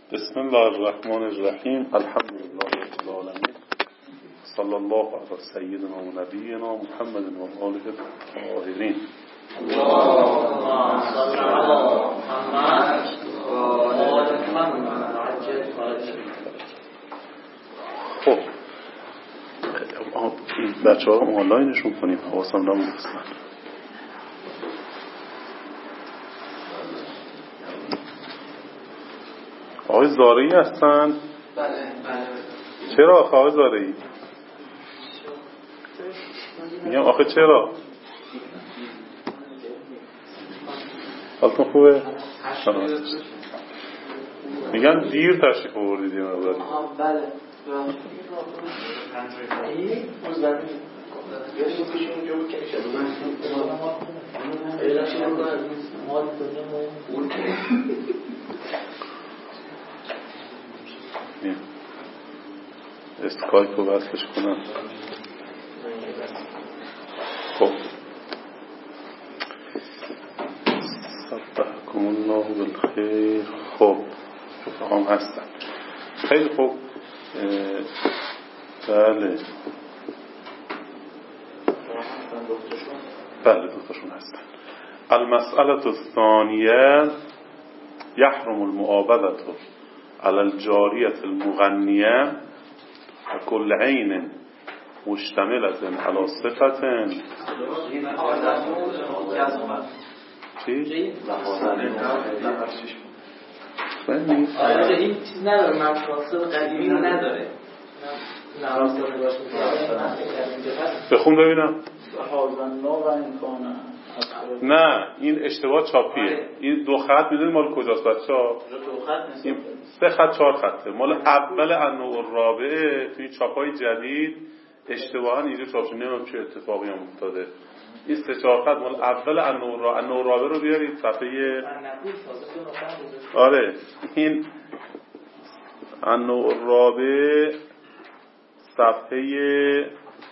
بسم الله الرحمن الرحیم. الحمد لله رب العالمین. صلی الله علی سیدنا و نبینا محمد و آله الطاهرین. اللهم صل علی محمد و آل محمد. خب بچه ها آنلاینشون کنیم، حواسم نبود اصلا. آقای زارعی هستن؟ بله. چرا آقای زارعی؟ میگم آخه چرا؟ حالتون خوبه؟ میگن دیر تشریف آوردید یه مقداری. بله. اسکایپ رو وصلش کنم. خب صبحکم الله بالخیر. خب رفقام هستن. خیلی خوب. بله دوتاشون هستن. المسئله الثانیه يحرم المعابدة على الجارية المغنية وكل عين مشتملة على صفة. چی؟ این چیز نداره، مفاصل قدیمی رو نداره. بخون ببینم. نه این اشتباه چاپیه. این دو خط میدونید مال کجاست بچه‌ها؟ این 3 خط 4 خطه. مال اول النوع الرابعه توی چاپای جدید اشتباها اینجا چاپ شده. نمیدونم چه اتفاقی هم افتاده. این 3 4 خط مال اول النوع الرابعه رو بیارید صفحه. آره این النوع الرابعه صفحه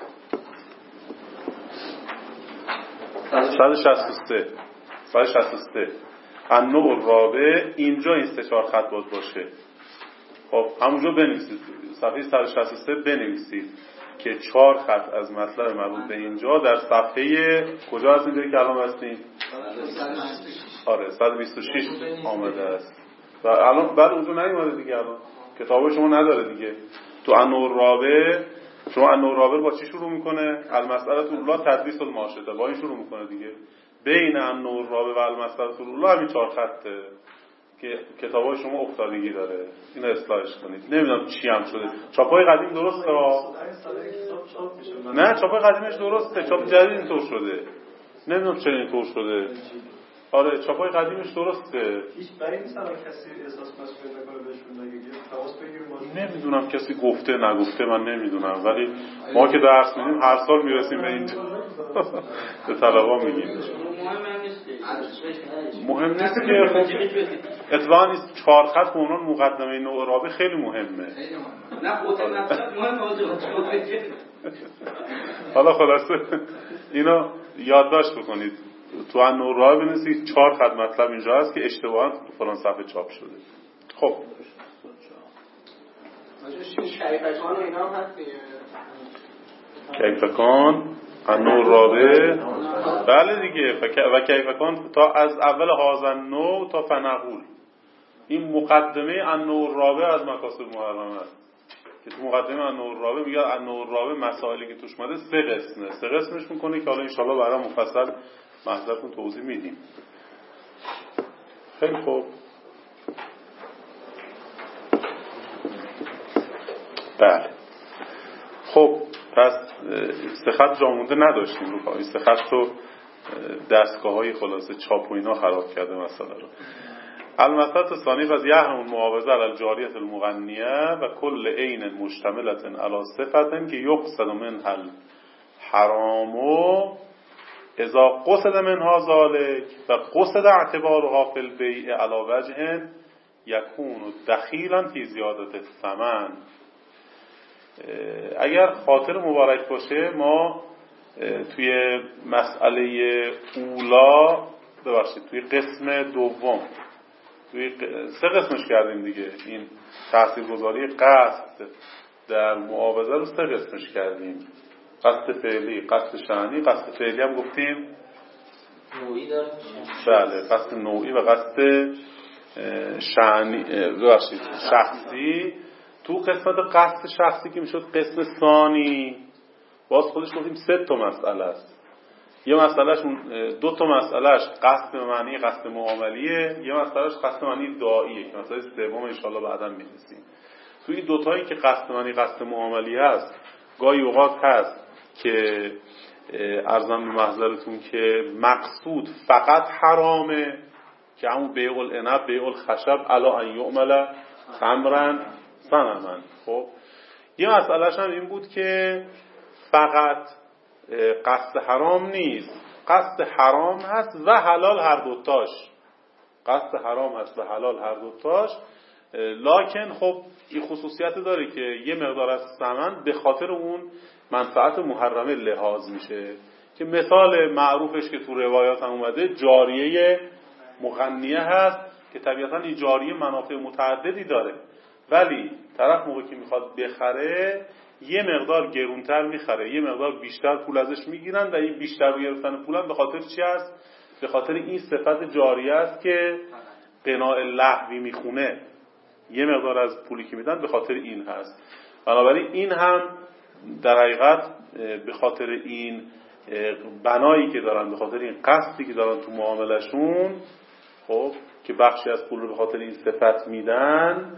163 النوع الرابع. اینجا این 3 4 خط باشه. خب همونجا بنویسید صفحه 163 بنویسید که 4 خط از مطلب مربوط به اینجا در صفحه کجا هست اینجایی که الان هستیم؟ آره 126 آمده است. و الان بعد اونجا نیومده دیگه. الان کتاب شما نداره دیگه. تو النوع الرابع شما النوع الرابع با چی شروع میکنه؟ المسئله الاولی تدریس الماشطه. با این شروع میکنه دیگه. بین النوع الرابع و المسئله الاولی همین 4 خطه که کتابای شما افتادگی داره. اینو اصلاحش کنید. نمیدونم چی هم شده. چاپای قدیم درسته نه چاپای قدیمش درسته. چاپ جدید اینطور شده. نمیدونم چرا اینطور شده. آره چاپای قدیمش درسته. هیچ برای نیست الان کسی احساس مسئولیت نکنه بهشون نگه تماس بگیریم. نمیدونم کسی گفته نگفته من نمیدونم، ولی ما که درس میدیم هر سال میرسیم به اینجا به طلبا میگیم مهم نیست که اتفاقا این 4 خط به عنوان مقدمه نوع رابع خیلی مهمه. نه خودت مهمه. حالا خلاصه اینو یادداشت بکنید. تو النوع الرابع بنویسید 4 خط مطلب اینجا هست که اشتباها فلان صفحه چاپ شده. خب کیفکان و اینا هم هست دیگه. کیفکان النوع الرابع بله دیگه. و کیفکان تا از اول هازن نوع تا فنقول. این مقدمه النوع الرابع از مکاسب محرمه است که تو مقدمه النوع الرابع میگه النوع الرابع مسائلی که توش اومده 3 قسمه. 3 قسمش میکنه که حالا ان شاءالله برام مفصل محضرتون توضیح میدیم. خیلی خوب. بله خب پس 3 خط جا مونده نداشتیم رو پای 3 خط رو دستگاه های خلاصه چاپ و اینا خراب کرده مسئله رو. المسئله ثانی از یحرم المعاوضه علی الجاریه المغنیه و کل عین مشتملة علی صفة که یقصد منها الحرام اذا قصد منها ذلك و قصد اعتبارها فی البیع علی وجه یکون دخیلا فی زیادت الثمن. اگر خاطر مبارک باشه ما توی مسئله اولا توی قسم دوم سه قسمش کردیم دیگه. این تاثیرگذاری قصد در معاوضه رو سه قسمش کردیم: قصد فعلی، قصد شأنی، قصد فعلی هم گفتیم نوعی داره. بله، قصد نوعی و قصد شأنی شخصی. تو قسمت قصد شخصی که میشد قسم ثانی، باز خودش گفتیم سه تا مسئله است. یه مسئلهش دو تا مسئلهش قصد به معنی قصد معاملیه، یه مسئلهش قصد معنی دعاییه که مسئله سوم ان شاءالله بعدا میرسیم. توی دو تایی که قصد معنی قصد معاملی هست، گاهی اوقات هست که ارزم به محضرتون که مقصود فقط حرامه، که همون بیع العنب بیع الخشب الا ان یعمل خمرا صنما. خب یه مسئلهش هم این بود که فقط قصد حرام نیست، قصد حرام هست و حلال هر دوتاش. قصد حرام هست و حلال هر دوتاش، لکن خب این خصوصیت داره که یه مقدار از ثمن به خاطر اون منفعت محرمه لحاظ میشه، که مثال معروفش که تو روایات هم اومده جاریه مغنیه هست که طبیعتا این جاریه منافع متعددی داره، ولی طرف موقعی که میخواد بخره یه مقدار گرونتر میخره، یه مقدار بیشتر پول ازش میگیرن و این بیشتر گرفتن پولن به خاطر چی است؟ به خاطر این صفت جاریه است که قناع لهوی میخونه، یه مقدار از پولی که میدن به خاطر این هست. بنابراین این هم در حقیقت به خاطر این بنایی که دارن، به خاطر این قصدی که دارن تو معاملشون، خب که بخشی از پول رو به خاطر این صفت میدن،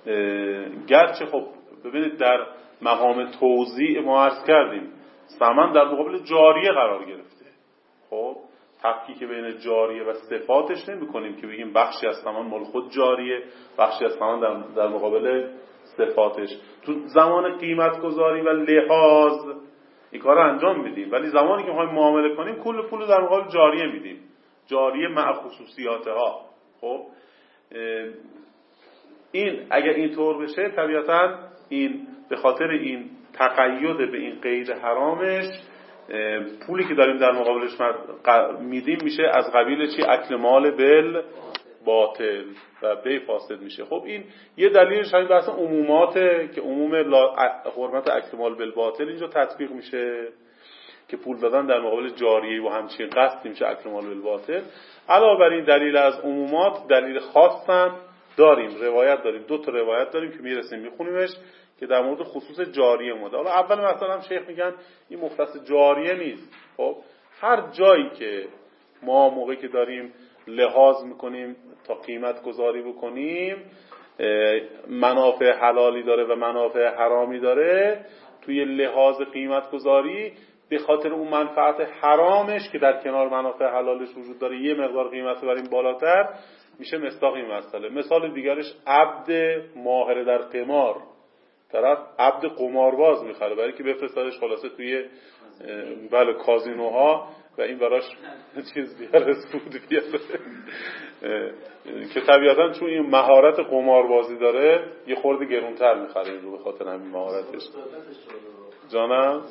گرچه خب ببینید در مقام توزیع ما عرض کردیم ثمن در مقابل جاریه قرار گرفته. خب تفکیک بین جاریه و صفاتش نمی کنیم که بگیم بخشی از ثمن مال خود جاریه، بخشی از ثمن در مقابل صفاتش. تو زمان قیمت گذاری و لحاظ این کار رو انجام میدیم، ولی زمانی که میخوایم معامله کنیم کل پول در مقابل جاریه میدیم، جاریه مع خصوصیاتها. خب این اگر اینطور بشه طبیعتا این به خاطر این تقید به این قید حرامش پولی که داریم در مقابلش میدیم میشه از قبیل چی؟ اکل مال بل باطل و بی فاسد میشه. خب این یه دلیلش همین بحث عموماته که عموم حرمت اکل مال بل باطل اینجا تطبیق میشه که پول دادن در مقابل جاریه و همچین قصد میشه اکل مال بل باطل. علاوه بر این دلیل از عمومات دلیل خاص هم داریم، روایت داریم، دو تا روایت داریم که میرسیم میخونیمش که در مورد خصوص جاریه اومده. حالا اول مثلا شیخ میگن این مختص جاریه نیست. خب هر جایی که ما موقعی که داریم لحاظ میکنیم تا قیمت گذاری بکنیم منافع حلالی داره و منافع حرامی داره، توی لحاظ قیمت گذاری به خاطر اون منفعت حرامش که در کنار منافع حلالش وجود داره یه مقدار قیمت بریم بالاتر، میشه مصداق این مسئله. مثال دیگرش عبد ماهر در قمار، طرف عبد قمارباز میخره برای که بفرستادش خلاصه توی بله کازینوها و این براش چیز بیاره سود بیاره که طبیعتا چون این مهارت قماربازی داره یه خورده گرونتر میخره این رو به خاطر همین مهارتش. جانم؟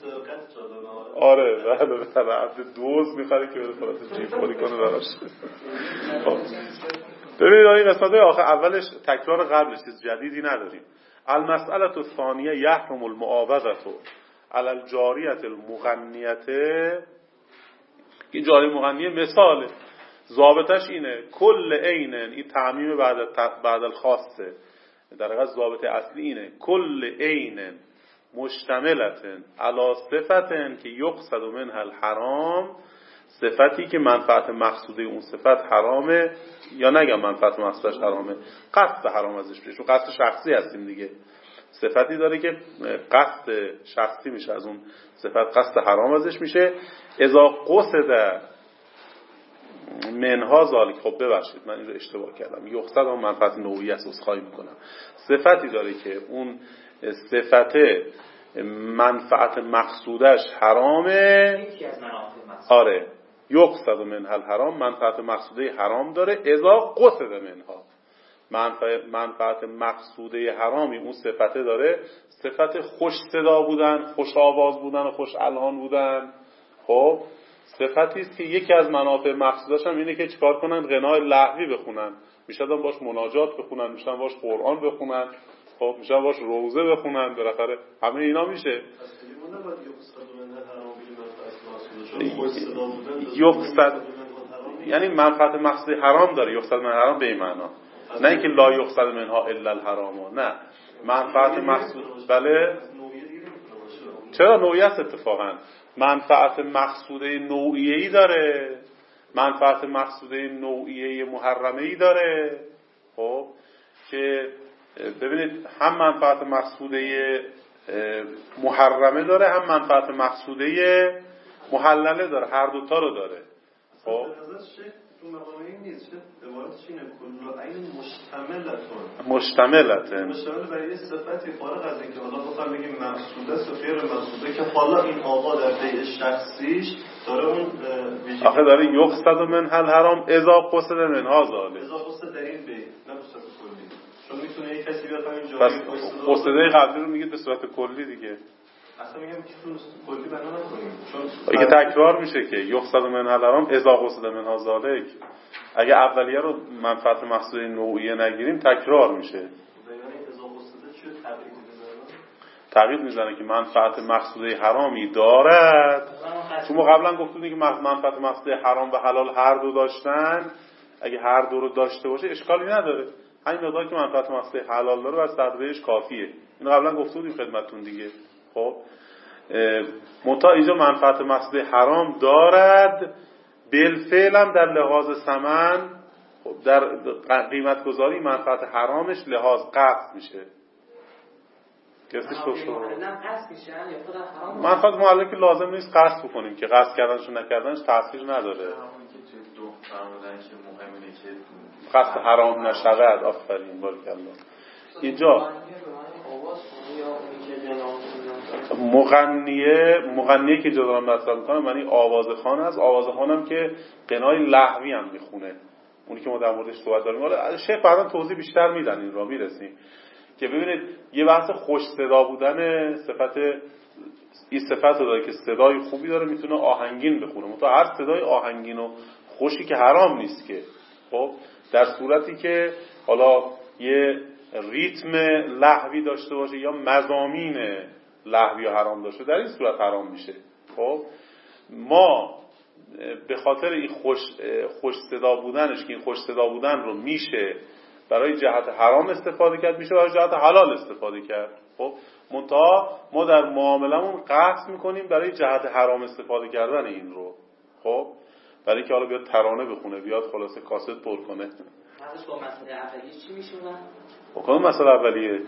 آره بله عبد دوز میخره که بره خلاصه جیب خوری کنه براش. ببینید این قسمت آخر اولش تکرار قبلش چیز جدیدی نداریم. المسئله الثانیه یحرم المعاوضه علی الجاریه المغنیه. این جاری مغنیه مثاله، ضابطش اینه کل عین، این تعمیم بعد الخاصه، در حقیقت ضابط اصلی اینه کل عین مشتملتن علی صفتن که یقصد منها الحرام، صفتی که منفعت مقصوده اون صفت حرامه، یا نگم منفعت مقصودش حرامه، قصد حرام ازش میشه، چون قصد شخصی هستیم دیگه، صفتی داره که قصد شخصی میشه از اون صفت، قصد حرام ازش میشه. اذا قصد منها ذالک، خب ببخشید من این رو اشتباه کردم، یقصد اون منفعت نوعی است، عذرخواهی میکنم، صفتی داره که اون صفت منفعت مقصودش حرامه، آره یقصد منها الحرام، منفعت مقصوده حرام داره، اذا قصد منها، منفعت مقصوده حرامی اون صفته داره، صفت خوش صدا بودن، خوش آواز بودن و خوش الحان بودن. خب صفتی است که یکی از منافع مقصودش هم اینه که چیکار کنن؟ غنای لهوی بخونن، میشدن باش مناجات بخونن، میشدن باش قرآن بخونن، خب میشدن باش روزه بخونن، بالاخره همه اینا میشه. یقصد یعنی منفعت مقصود حرام داره، یقصد من حرام به این معنا، نه اینکه لا یقصد منها الا الحرام، نه منفعت مقصود. بله چرا نوعیت اتفاقا منفعت مقصوده نوعیه‌ای داره، منفعت مقصوده نوعیه محرمه‌ای داره. خب که ببینید هم منفعت مقصوده محرمه داره، هم منفعت مقصوده محلله داره، هر دوتا رو داره. خب تو مقامه این نیست، عبارتش اینه کل عین مشتملتن برای صفتی فارغ از اینکه حالا بخوام بگیم مقصوده است و غیر مقصوده، که حالا این آقا در دید شخصیش داره اون آخه داره یقصد منها الحرام اذا قصد منها ظالم، اذا قصد در این بید نه به صورت کلی، چون میتونه یک کسی بیاد همین پس جایی قصده قبلی رو میگید به صورت کلی دیگه. اصلا میگم که کلی بنا نکنیم، چون اگه تکرار میشه که یقصد منها الحرام اذا قصد منها ظالم، اگه اولیه رو منفعت مقصود نوعیه نگیریم تکرار میشه. تغییر میزنه که منفعت مقصوده حرامی دارد. چون ما قبلا گفتیم که منفعت مقصوده حرام و حلال هر دو داشتن، اگه هر دو رو داشته باشه اشکالی نداره، همین مقدار که منفعت مقصوده حلال داره بس تدریجش کافیه. اینو قبلا گفته بودیم خدمتتون دیگه. خب منتها اینجا منفعت مقصوده حرام دارد، بالفعل هم در لحاظ ثمن، در قیمت گذاری منفعت حرامش لحاظ قطع میشه. گفتش منفعت معلق که لازم نیست قصد بکنیم، که قصد کردنش و نکردنش تأثیر نداره. قصد حرام نشود. آفرین بارکالله. اینجا مغنیه که جدا مطرح میکنم معنی آوازخوان است. آوازخوانم که غنای لهوی هم میخونه، اونی که ما در موردش صحبت داریم. حالا شیخ بعداً توضیح بیشتر میدن، این را میرسیم که ببینید یه بحث خوش صدا بودن صفت، این صفت رو داره که صدای خوبی داره، میتونه آهنگین بخونه. منتها هر صدای آهنگین و خوشی که حرام نیست که، خب در صورتی که حالا یه ریتم لهوی داشته باشه یا مضامین لهوی و حرام داشته، در این صورت حرام میشه. خب ما به خاطر این خوش صدا بودنش، که این خوش صدا بودن رو میشه برای جهت حرام استفاده کرد، میشه برای جهت حلال استفاده کرد. خب منتها ما در معاملمون قصد میکنیم برای جهت حرام استفاده کردن این رو، خب برای اینکه حالا بیاد ترانه بخونه، بیاد خلاصه کاست پر کنه. بعدش با مسئله اولیه چی میشه؟ کدوم مسئله اولیه؟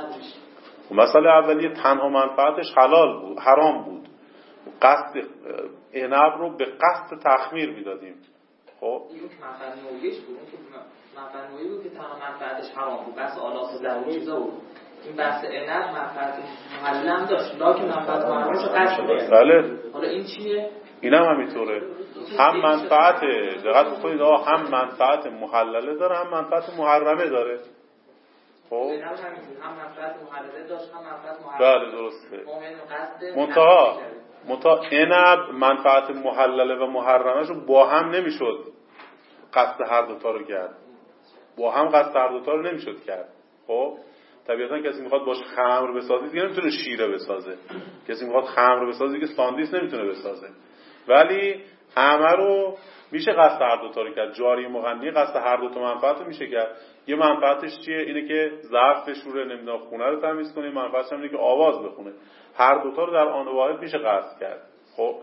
مسئله اولیه تنها منفعتش حلال بود، حرام بود. قصد عنب رو به قصد تخمیر میدادیم. خب این که منفعت نوعیش بود، که منفعت نوعی بود که تنها منفعتش حرام بود، بس آلاس ضروری چیزا بود. این بحث عنب منفعت محلم داشت، لکن منفعت محرمش رو قصد داشت. بله. حالا این چیه؟ اینم همینطوره. هم منفعت، دقت بکنید آقا، هم منفعت محلله داره، هم منفعت محرمه داره. خب هم منفعت محلله داشت، هم منفعت محرمه. بله درسته. منتها عنب منفعت محلله و محرمه رو با هم نمیشد قصد هر دوتا رو کرد، با هم قصد هر دوتا رو نمیشد کرد. خب طبیعتا کسی میخواد باش خمر بسازه دیگه نمیتونه شیره بسازه، کسی میخواد خمر بسازه دیگه ساندویچ نمیتونه بسازه، ولی همه رو میشه قصد هر دوتا رو کرد. جاری مغنی قصد هر دوتا منفعت رو میشه کرد. یه منفعتش چیه؟ اینه که ظرف بشوره، نمیدونم خونه رو تمیز کنه. منفعتش هم اینه که آواز بخونه. هر دوتا رو در آن واحد میشه قصد کرد. خب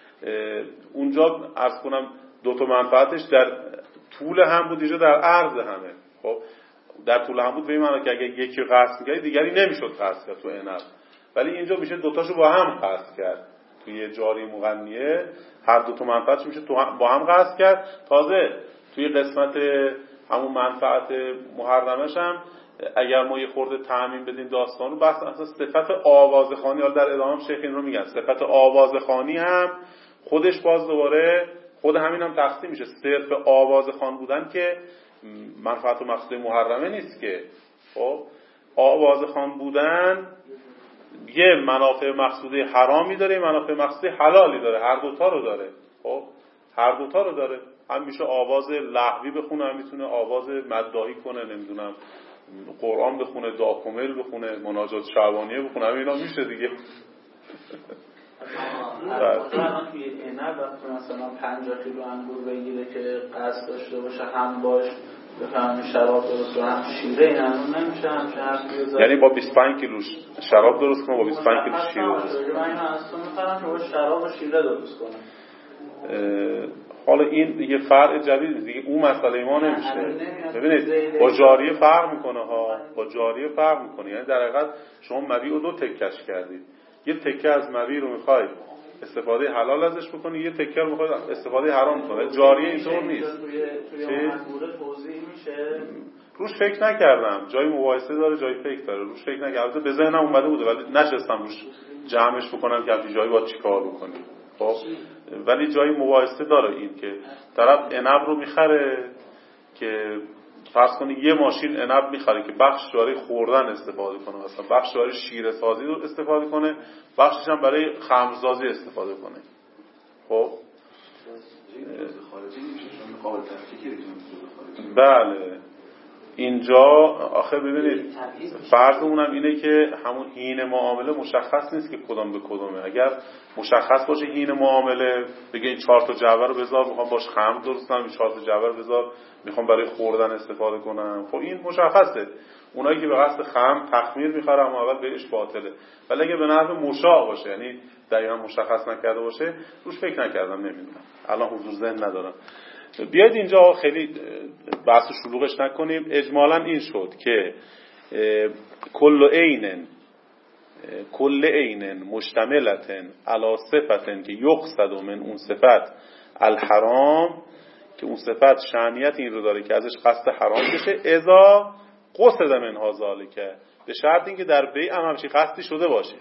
اونجا عرض کنم دوتا منفعتش در طول هم بود، اینجا در عرض همه. خب در طول هم بود به این معنی که اگه یکی قصد می‌کردی دیگری نمیشد قصد کرد تو عنب، ولی اینجا میشه دوتاشو با هم قصد کرد. توی جاری مغنیه هر دوتا منفعتش میشه با هم قصد کرد. تازه توی قسمت همون منفعت محرمش هم اگر ما یه خورده تعمیم بدیم داستان رو، بحث اصلا صفت آوازخوانی، حالا در ادامه شیخ این رو میگن، صفت آوازخوانی هم خودش باز دوباره خود همین هم تقسیم میشه. صرف آوازخوان بودن که منفعت و مقصود محرمه نیست که. خب آوازخوان بودن یه منافع مقصودی حرامی داره، منافع مقصودی حلالی داره، هر دوتا رو داره. خب هر دوتا رو داره، هم میشه آواز لغوی بخونه، هم میتونه آواز مداحی کنه، نمیدونم قرآن بخونه، دعاکمل بخونه، مناجات شعبانیه بخونه، همه اینا میشه دیگه. مثلا توی عنب وقتی مثلا 50 کیلو انگور بگیره که قصد داشته باشه هم باش بفهمه شراب درست کنه هم شیره، این انگور نمیشه همچه یعنی با 25 کیلو شراب درست کنه با 25 کیلو شیره درست کنه. من این اصلا می‌خوام که با شراب و شیره درست کنه. حالا این یه فرع جدید دیگه، اون مسئله ما نمیشه. ببینید با جاریه فرق میکنه ها، با جاریه فرق میکنه. یعنی در حقیقت شما مبیع رو دو تکش کردید، یه تکه از مبیع رو میخواید استفاده حلال ازش بکنی، یه تکه رو میخواید استفاده حرام کنید. جاریه اینطور نیست. روش فکر نکردم، جای مباحثه داره جای فکر داره، روش فکر نکردم. به ذهنم اومده بوده ولی نشستم روش جمعش بکنم که همین جایی باید چیکار بکنیم. خب ولی جای مباحثه داره این که طرف عنب رو میخره که فرض کنید یه ماشین عنب میخره که بخش برای خوردن استفاده کنه، مثلا بخش برای شیره سازی رو استفاده کنه، بخشش هم برای خمرسازی استفاده کنه. خب بله اینجا آخه ببینید فرض اونم اینه که همون حین معامله مشخص نیست که کدام به کدامه. اگر مشخص باشه حین معامله بگه این 4 تا جعبه رو بذار میخوام باش خمر درست کنم، این 4 تا جعبه رو بذار میخوام برای خوردن استفاده کنم، خب این مشخصه. اونایی که به قصد خمر تخمیر میخوره اما اول بهش باطله. ولی اگه به نحو مشاع باشه یعنی دقیقاً مشخص نکرده باشه روش فکر نکردم، نمیدونم الان حضور ذهن ندارم. بیاید اینجا خیلی بحث شلوغش نکنیم. اجمالاً این شد که کل عین مشتملتن علی صفتن که یقصد من اون صفت الحرام، که اون صفت شأنیت این رو داره که ازش قصد حرام بشه، اذا قصد منها ذالک، به شرط اینکه در بیع هم همچین قصدی شده باشه.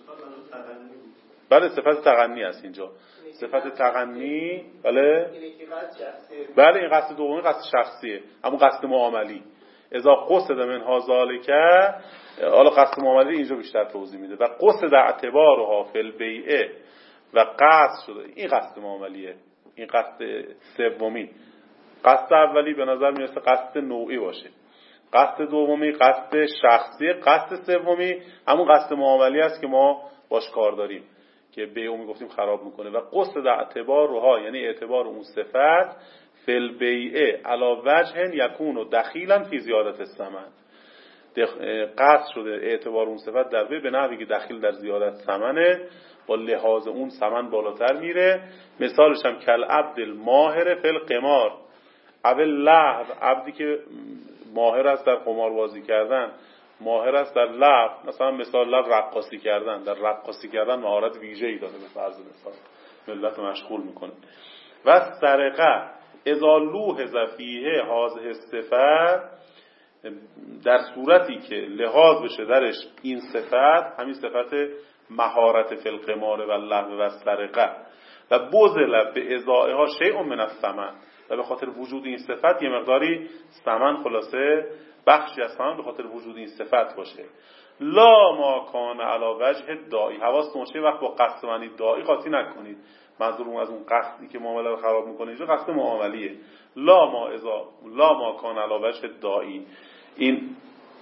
بله صفت تغنی است اینجا، صفت تغنی. بله این قصد دومی قصد شخصیه، همون قصد معاملی. اذا قصد منها ذالک، حالا قصد معاملی اینجا بیشتر توضیح میده. و قصد اعتبارها فی البیع، و قصد شده این قصد معاملیه. این قصد سومی. قصد اولی به نظر میرسه قصد نوعی باشه، قصد دومی قصد شخصی، قصد سومی همون قصد معاملی است که ما باش کار داریم که بیعو میگفتیم خراب میکنه. و قصد اعتبارها یعنی اعتبار اون صفت فی البیع علی وجه یکون دخیلا فی زیادت الثمن، قصد شده اعتبار اون صفت در بیع به نحوی که دخیل در زیادت ثمنه، با لحاظ اون ثمن بالاتر میره. مثالش هم کل عبد الماهر فی القمار، اول لعب، عبدی که ماهر است در قمار بازی کردن، ماهر است در لعب، مثلا مثال لعب رقاصی کردن، در رقاصی کردن مهارت ویژه‌ای داره به فرض مثال، ملت مشغول میکنه. و سرقه اذا لوحظ فیه هذه الصفه، در صورتی که لحاظ بشه درش این صفت، همین صفت مهارت فی القمار و اللهو و سرقه، و بذل به ازائها شیء من الثمن، و به خاطر وجود این صفت یه مقداری ثمن، خلاصه بخشی از ثمن به خاطر وجود این صفت باشه. لا ما کان علی وجه داعی، حواستون باشه وقت با قصد معنی داعی قاطی نکنید، منظورم از اون قصدی که معامله رو خراب میکنه اینجا قصد معاملیه. لا ما کان علی وجه داعی، این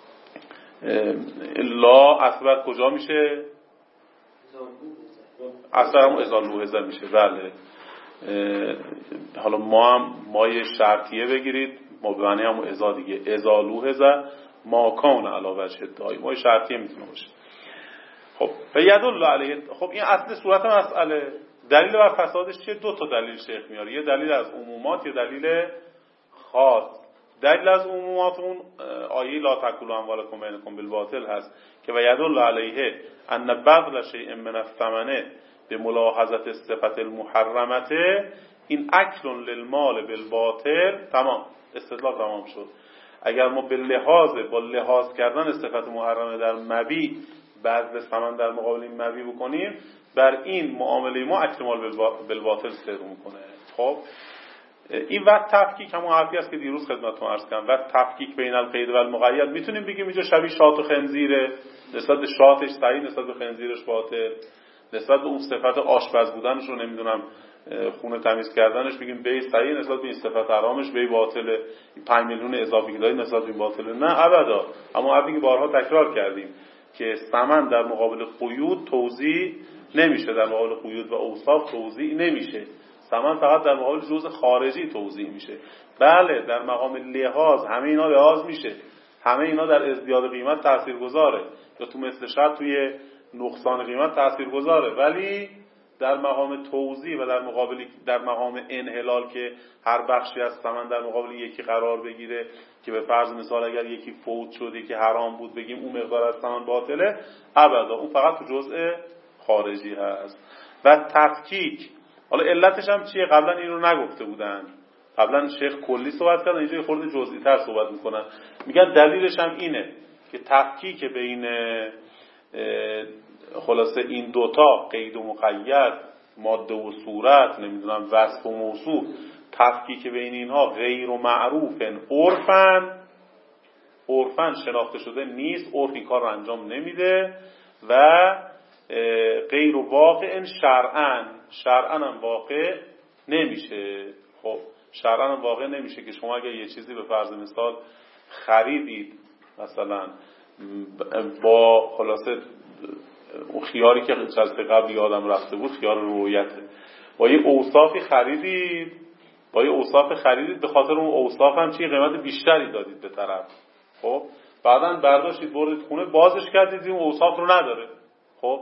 لا اصلا کجا میشه؟ اصلا همون اذا لوحظه میشه. بله حالا ما یه شرطیه بگیرید، ما به معنی همون اذا دیگه، اذا لوحظه ما کان علی وجه داعی، ما یه شرطیه میتونه باشه. خب فیدل علیه، خب این اصل صورت مسئله. دلیل بر فسادش چیه؟ 2 تا دلیل شیخ میاره، یه دلیل از عمومات، یه دلیل خاص. دلیل از عمومات اون آیه لا تاکلوا اموالکم بینکم بالباطل هست که و یدل علیه ان بذل شیء من الثمن بملاحظه الصفه المحرمه این اکل للمال بالباطل. تمام، استدلال تمام شد. اگر ما با لحاظ کردن صفت محرمه در مبیع بذل ثمن در مقابل این مبیع بکنیم، بر این معامله ما اکل مال بالباطل صدق میکنه. خب این وقت تفکیک همون حرفی است که دیروز خدمتتون عرض کردم. وقت تفکیک بین القید و المقید، میتونیم بگیم اینجا شبیه شات و خنزیره، نسبت به شاتش صحیح، نسبت به خنزیرش باطل، نسبت به اون صفت آشپز بودنش رو نمیدونم خونه تمیز کردنش بگیم بی صحیح نسبت به این صفت حرامش، بی باطله، 5 میلیون اضافی که داری نسبت به این باطله. نه ابدا. اما حرفی که بارها تکرار کردیم که ثمن در مقابل قیود توزیع نمیشه، در مقابل قیود و اوصاف توزیع نمیشه. ثمن فقط در مقابل جزء خارجی توزیع میشه. بله در مقام لحاظ همه اینا لحاظ میشه، همه اینا در ازدیاد قیمت تاثیرگذاره، یا تو مثل شرط توی نقصان قیمت تاثیرگذاره، ولی در مقام توزیع و در مقام انحلال که هر بخشی از ثمن در مقابل یکی قرار بگیره، که به فرض مثال اگر یکی فوت شده که حرام بود بگیم اون مقدار از ثمن باطله، ابدا، اون فقط تو جزء خارجی هست. و تفکیک، حالا علتش هم چیه؟ قبلا این رو نگفته بودن، قبلا شیخ کلی صحبت کردن، اینجا یه خورده جزئی تر صحبت میکنن. میگن دلیلش هم اینه که تفکیک بین خلاصه این دوتا، قید و مقید، ماده و صورت، نمیدونم وصف و موصوف، تفکیک بین اینها غیر و معروفن عرفن شناخته شده نیست، عرف این کار رو انجام نمیده، و غیر و واقع شرعاً هم واقع نمیشه. خب شرعاً هم واقع نمیشه که شما اگر یه چیزی به فرض مثال خریدید، مثلا با خلاصه اون خیاری که جلسه قبل یادم رفته بود، خیار رویته، با یه اوصافی خریدید، به خاطر اون اوصاف هم چی قیمت بیشتری دادید به طرف. خب بعداً برداشتید بردید خونه بازش کردید این اوصاف رو نداره. خب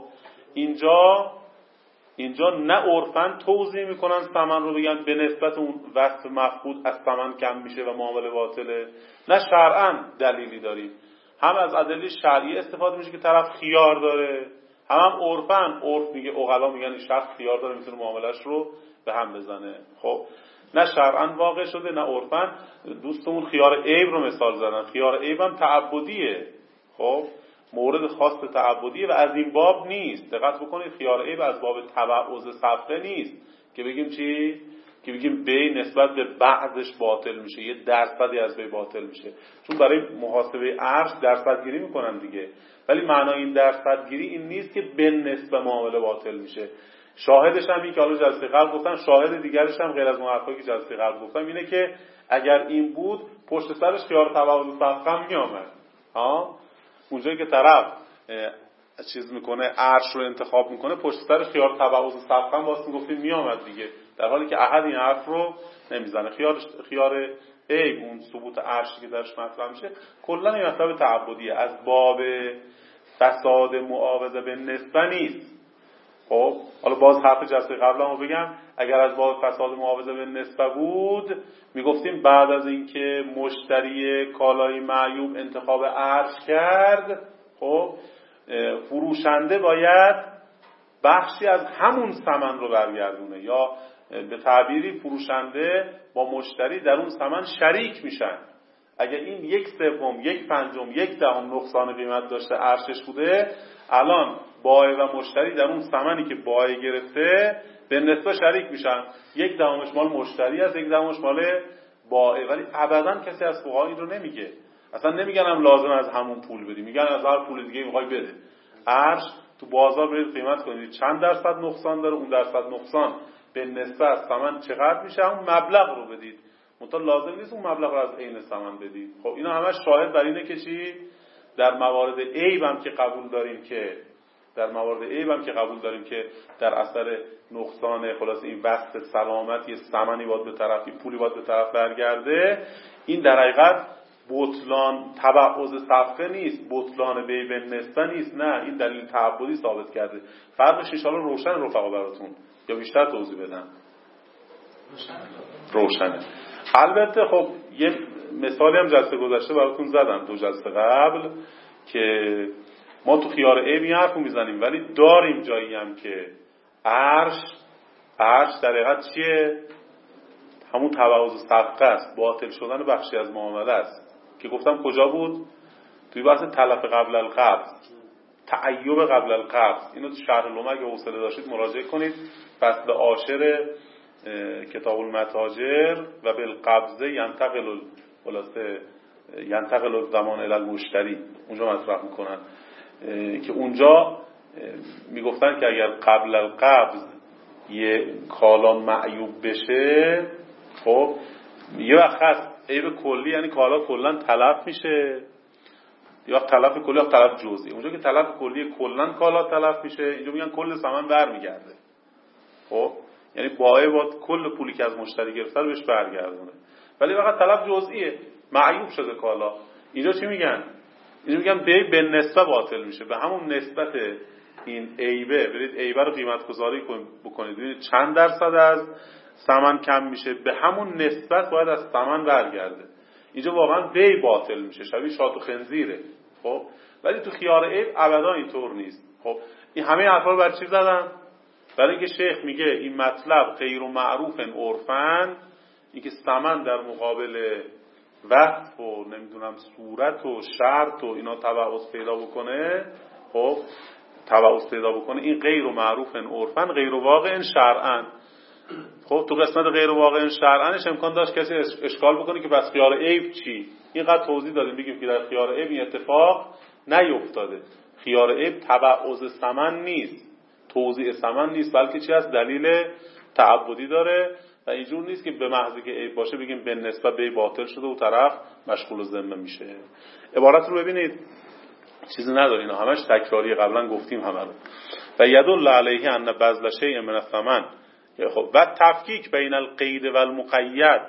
اینجا نه عرفاً توضیح میکنن ثمن رو بگن به نسبت اون وصف مفقود از ثمن کم میشه و معامله باطله، نه شرعاً دلیلی داریم. هم از ادله شرعی استفاده میشه که طرف خیار داره، هم عرفاً، عرف میگه، عقلا میگن این شخص خیار داره میتونه معاملش رو به هم بزنه. خب نه شرعاً واقع شده نه عرفاً. دوستمون خیار عیب رو مثال زدن، خیار عیب هم تعبدیه. خب مورد خاص تعبدیه و از این باب نیست. دقت بکنید خیار عیب از باب تبعض صفقه نیست که بگیم چی؟ که بگیم بی نسبت به بعضش باطل میشه، یه درصدی از بی باطل میشه، چون برای محاسبه ارش درصدگیری میکنن دیگه. ولی معنای این درصدگیری این نیست که به نسبت معامله باطل میشه. شاهدش هم این که حالا جلسه قبل گفتم، شاهد دیگرش هم غیر از اون حرفایی که جلسه قبل گفتم اینه که اگر این بود پشت سرش خیار تبعض صفقه میامد. اونجایی که طرف چیز میکنه، ارش رو انتخاب میکنه، پشت سر خیار تبعض صفقه واسه گفتیم میامد دیگه، در حالی که احد این حرف رو نمیزنه. خیار عیب، اون ثبوت ارشی که درش مطرح میشه، کلا این مطلب تعبدیه، از باب فساد معاوضه به نسبه نیست. خب حالا باز حرف جلسه قبلمو بگم، اگر از باب فساد معاوضه به نسبه بود میگفتیم بعد از اینکه مشتری کالای معیوب انتخاب ارش کرد، خب فروشنده باید بخشی از همون ثمن رو برگردونه، یا به تعبیری فروشنده با مشتری در اون ثمن شریک میشن. اگر این 1/3 1/5 1/10 نقصان قیمت داشته ارشش بوده، الان بائع و مشتری در اون ثمنی که بائع گرفته به نسبه شریک میشن. 1/10 مال مشتری است، 1/10 مال بائع. ولی ابدا کسی از فقها این رو نمیگه، اصلا نمیگن هم لازم از همون پول بدی، میگن از هر پول دیگه میخوای بده. ارش تو بازار برید قیمت کنید چند درصد نقصان داره، اون درصد نقصان به نسبت از ثمن چقدر میشه، اون مبلغ رو بدید. منتها لازم نیست اون مبلغ رو از عین ثمن بدید. خب اینا همش شاهد بر اینه که چی؟ در موارد عیب هم که قبول داریم که در اثر نقصان خلاص این وصف سلامت یه ثمنی باید به طرف، این پولی باید به طرف برگرده، این در حقیقت بطلان تبعض صفقه نیست، بطلان بی به نسبه نیست، نه این دلیل تعبدی ثابت کرده. فرقش ان شاءالله روشن رفقا براتون، یا بیشتر توضیح بدم؟ روشنه. البته خب یه مثالی هم جلسه گذشته براتون زدم، 2 جلسه قبل، که ما تو خیار عیب این حرفو میزنیم، ولی داریم جایی هم که ارش در حقیقت چیه؟ همون تبعض صفقه است، باطل شدن بخشی از معامله است، که گفتم کجا بود؟ توی بحث تلف قبل القبض، تعیب قبل القبض. اینو تو شرح لومه اگه حوصله داشتید مراجعه کنید، فصل عاشر کتاب المتاجر، و بالقبض ینتقل الزمان الی المشتری، اونجا مطرح میکنن که اونجا میگفتن که اگر قبل القبض یه کالا معیوب بشه، خب یه وقت هست عیب کلی، یعنی کالا کلا تلف میشه، یا تلف کلی یا تلف جزئی. اونجا که تلف کلی کلا کالا تلف میشه، اینجا میگن کل ثمن برمیگرده. خب یعنی با کل پولی که از مشتری گرفته رو بهش برگردونه. ولی فقط تلف جزئیه، معیوب شده کالا، اینجا چی میگن؟ اینجا میگن به نسبت باطل میشه. به همون نسبت این عیبه برید عیبه رو قیمت گذاری بکنید، ببینید چند درصد از ثمن کم میشه، به همون نسبت باید از ثمن برگرده. اینجا واقعا بی باطل میشه، شبیه شات و خنزیره. خب ولی تو خیار عیب ابدا اینطور نیست. خب این همه حرفا رو بر چی زدم؟ برای اینکه شیخ میگه این مطلب غیر معروف عرفاً، اینکه ثمن در مقابل وصف و نمیدونم صورت و شرط و اینا تبعض پیدا بکنه، خب تبعض پیدا بکنه، این غیر معروف عرفاً غیر واقع شرعاً. خب تو قسمت غیر واقع شرعاًش امکان داشت کسی اشکال بکنه که بس خیار عیب چی؟ اینقدر توضیح دادیم بگیم که در خیار عیب این اتفاق نیفتاده. خیار عیب تبعض ثمن نیست، توزیع ثمن نیست، بلکه چی هست؟ دلیل تعبدی داره و اینجور نیست که به محضی که عیب باشه بگیم به نسبت به باطل شده و طرف مشغول ذمه میشه. عبارت رو ببینید، چیزی نداره، اینا همش تکراری، قبلا گفتیم همه رو. و یدل علیه ان بذل شیء من الثمن، خب و تفکیک بین القید و المقید،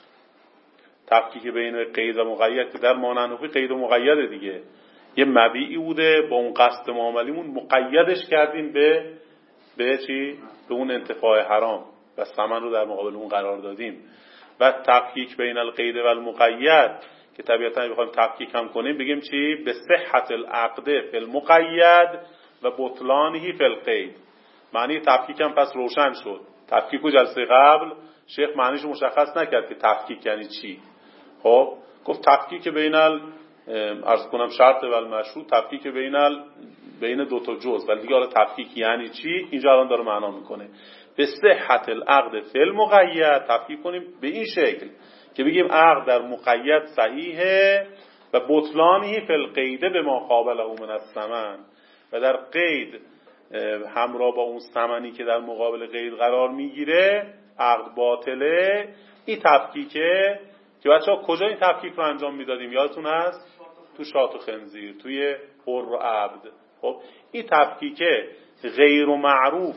تفکیک بین قید و مقید در مانند قید و مقید دیگه، یه مبیعی بوده با اون قصد معاملیمون مقیدش کردیم به چی؟ به اون انتفاع حرام و ثمن رو در مقابل اون قرار دادیم. و تفکیک بین القید و المقید که طبیعتا بخوایم تفکیک هم کنیم بگیم چی؟ به صحت العقد فی المقید و بطلانه فی القید. معنی تفکیک هم پس روشن شد. تفکیک و جلسه قبل شیخ معنیش مشخص نکرد که تفکیک یعنی چی. خب گفت تفکیک بین عرض کنم شرط و المشروط، تفکیک بین دو تا جزء، ولی دیگه حالا تفکیک یعنی چی اینجا الان داره معنا میکنه. به صحت العقد فی المقید، تفکیک کنیم به این شکل که بگیم عقد در مقید صحیحه و بطلانه فی القید به ما قابله من الثمن، و در قید همراه با اون ثمنی که در مقابل قید قرار میگیره عقد باطله. این تفکیکه که بچه‌ها کجا این تفکیک رو انجام میدادیم یادتون هست؟ تو شات و خنزیر، توی حر و عبد. خب این تفکیکه غیر معروف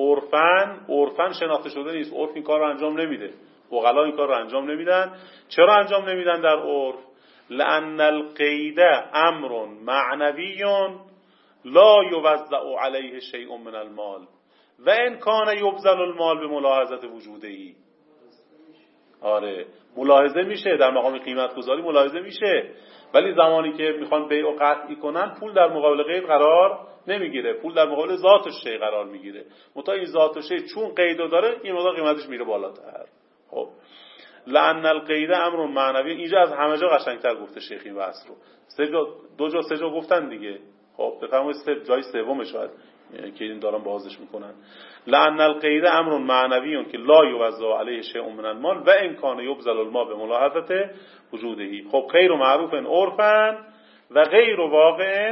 عرفاً شناخته شده نیست، عرف این کار رو انجام نمیده، عقلا این کار رو انجام نمیدن. چرا انجام نمیدن در عرف؟ لأن القید امر معنوی لا یوزع علیه شیء من المال و ان کان یبذل المال به ملاحظه وجوده‌ای. آره ملاحظه میشه در مقام قیمت گذاری، ملاحظه میشه، ولی زمانی که میخوان بیع و قطعی کنن پول در مقابل قید قرار نمیگیره، پول در مقابل ذات شی قرار میگیره. متا این ذات شی چون قیدو داره این مقدار قیمتش میره بالاتر. خب لأن القید امر معنوی، اینجا از همه جا قشنگتر گفته شیخ این بحث رو. سه جا گفتن دیگه. خب بفرمایید جای سومش شاید که این دارن بازش میکنن. لأن القید امر معنوی که لا یوزع علیه شیء من المال و ان کان یبذل المال به ملاحظه وجوده‌ای. خب غیر معروف عرفاً و غیر واقع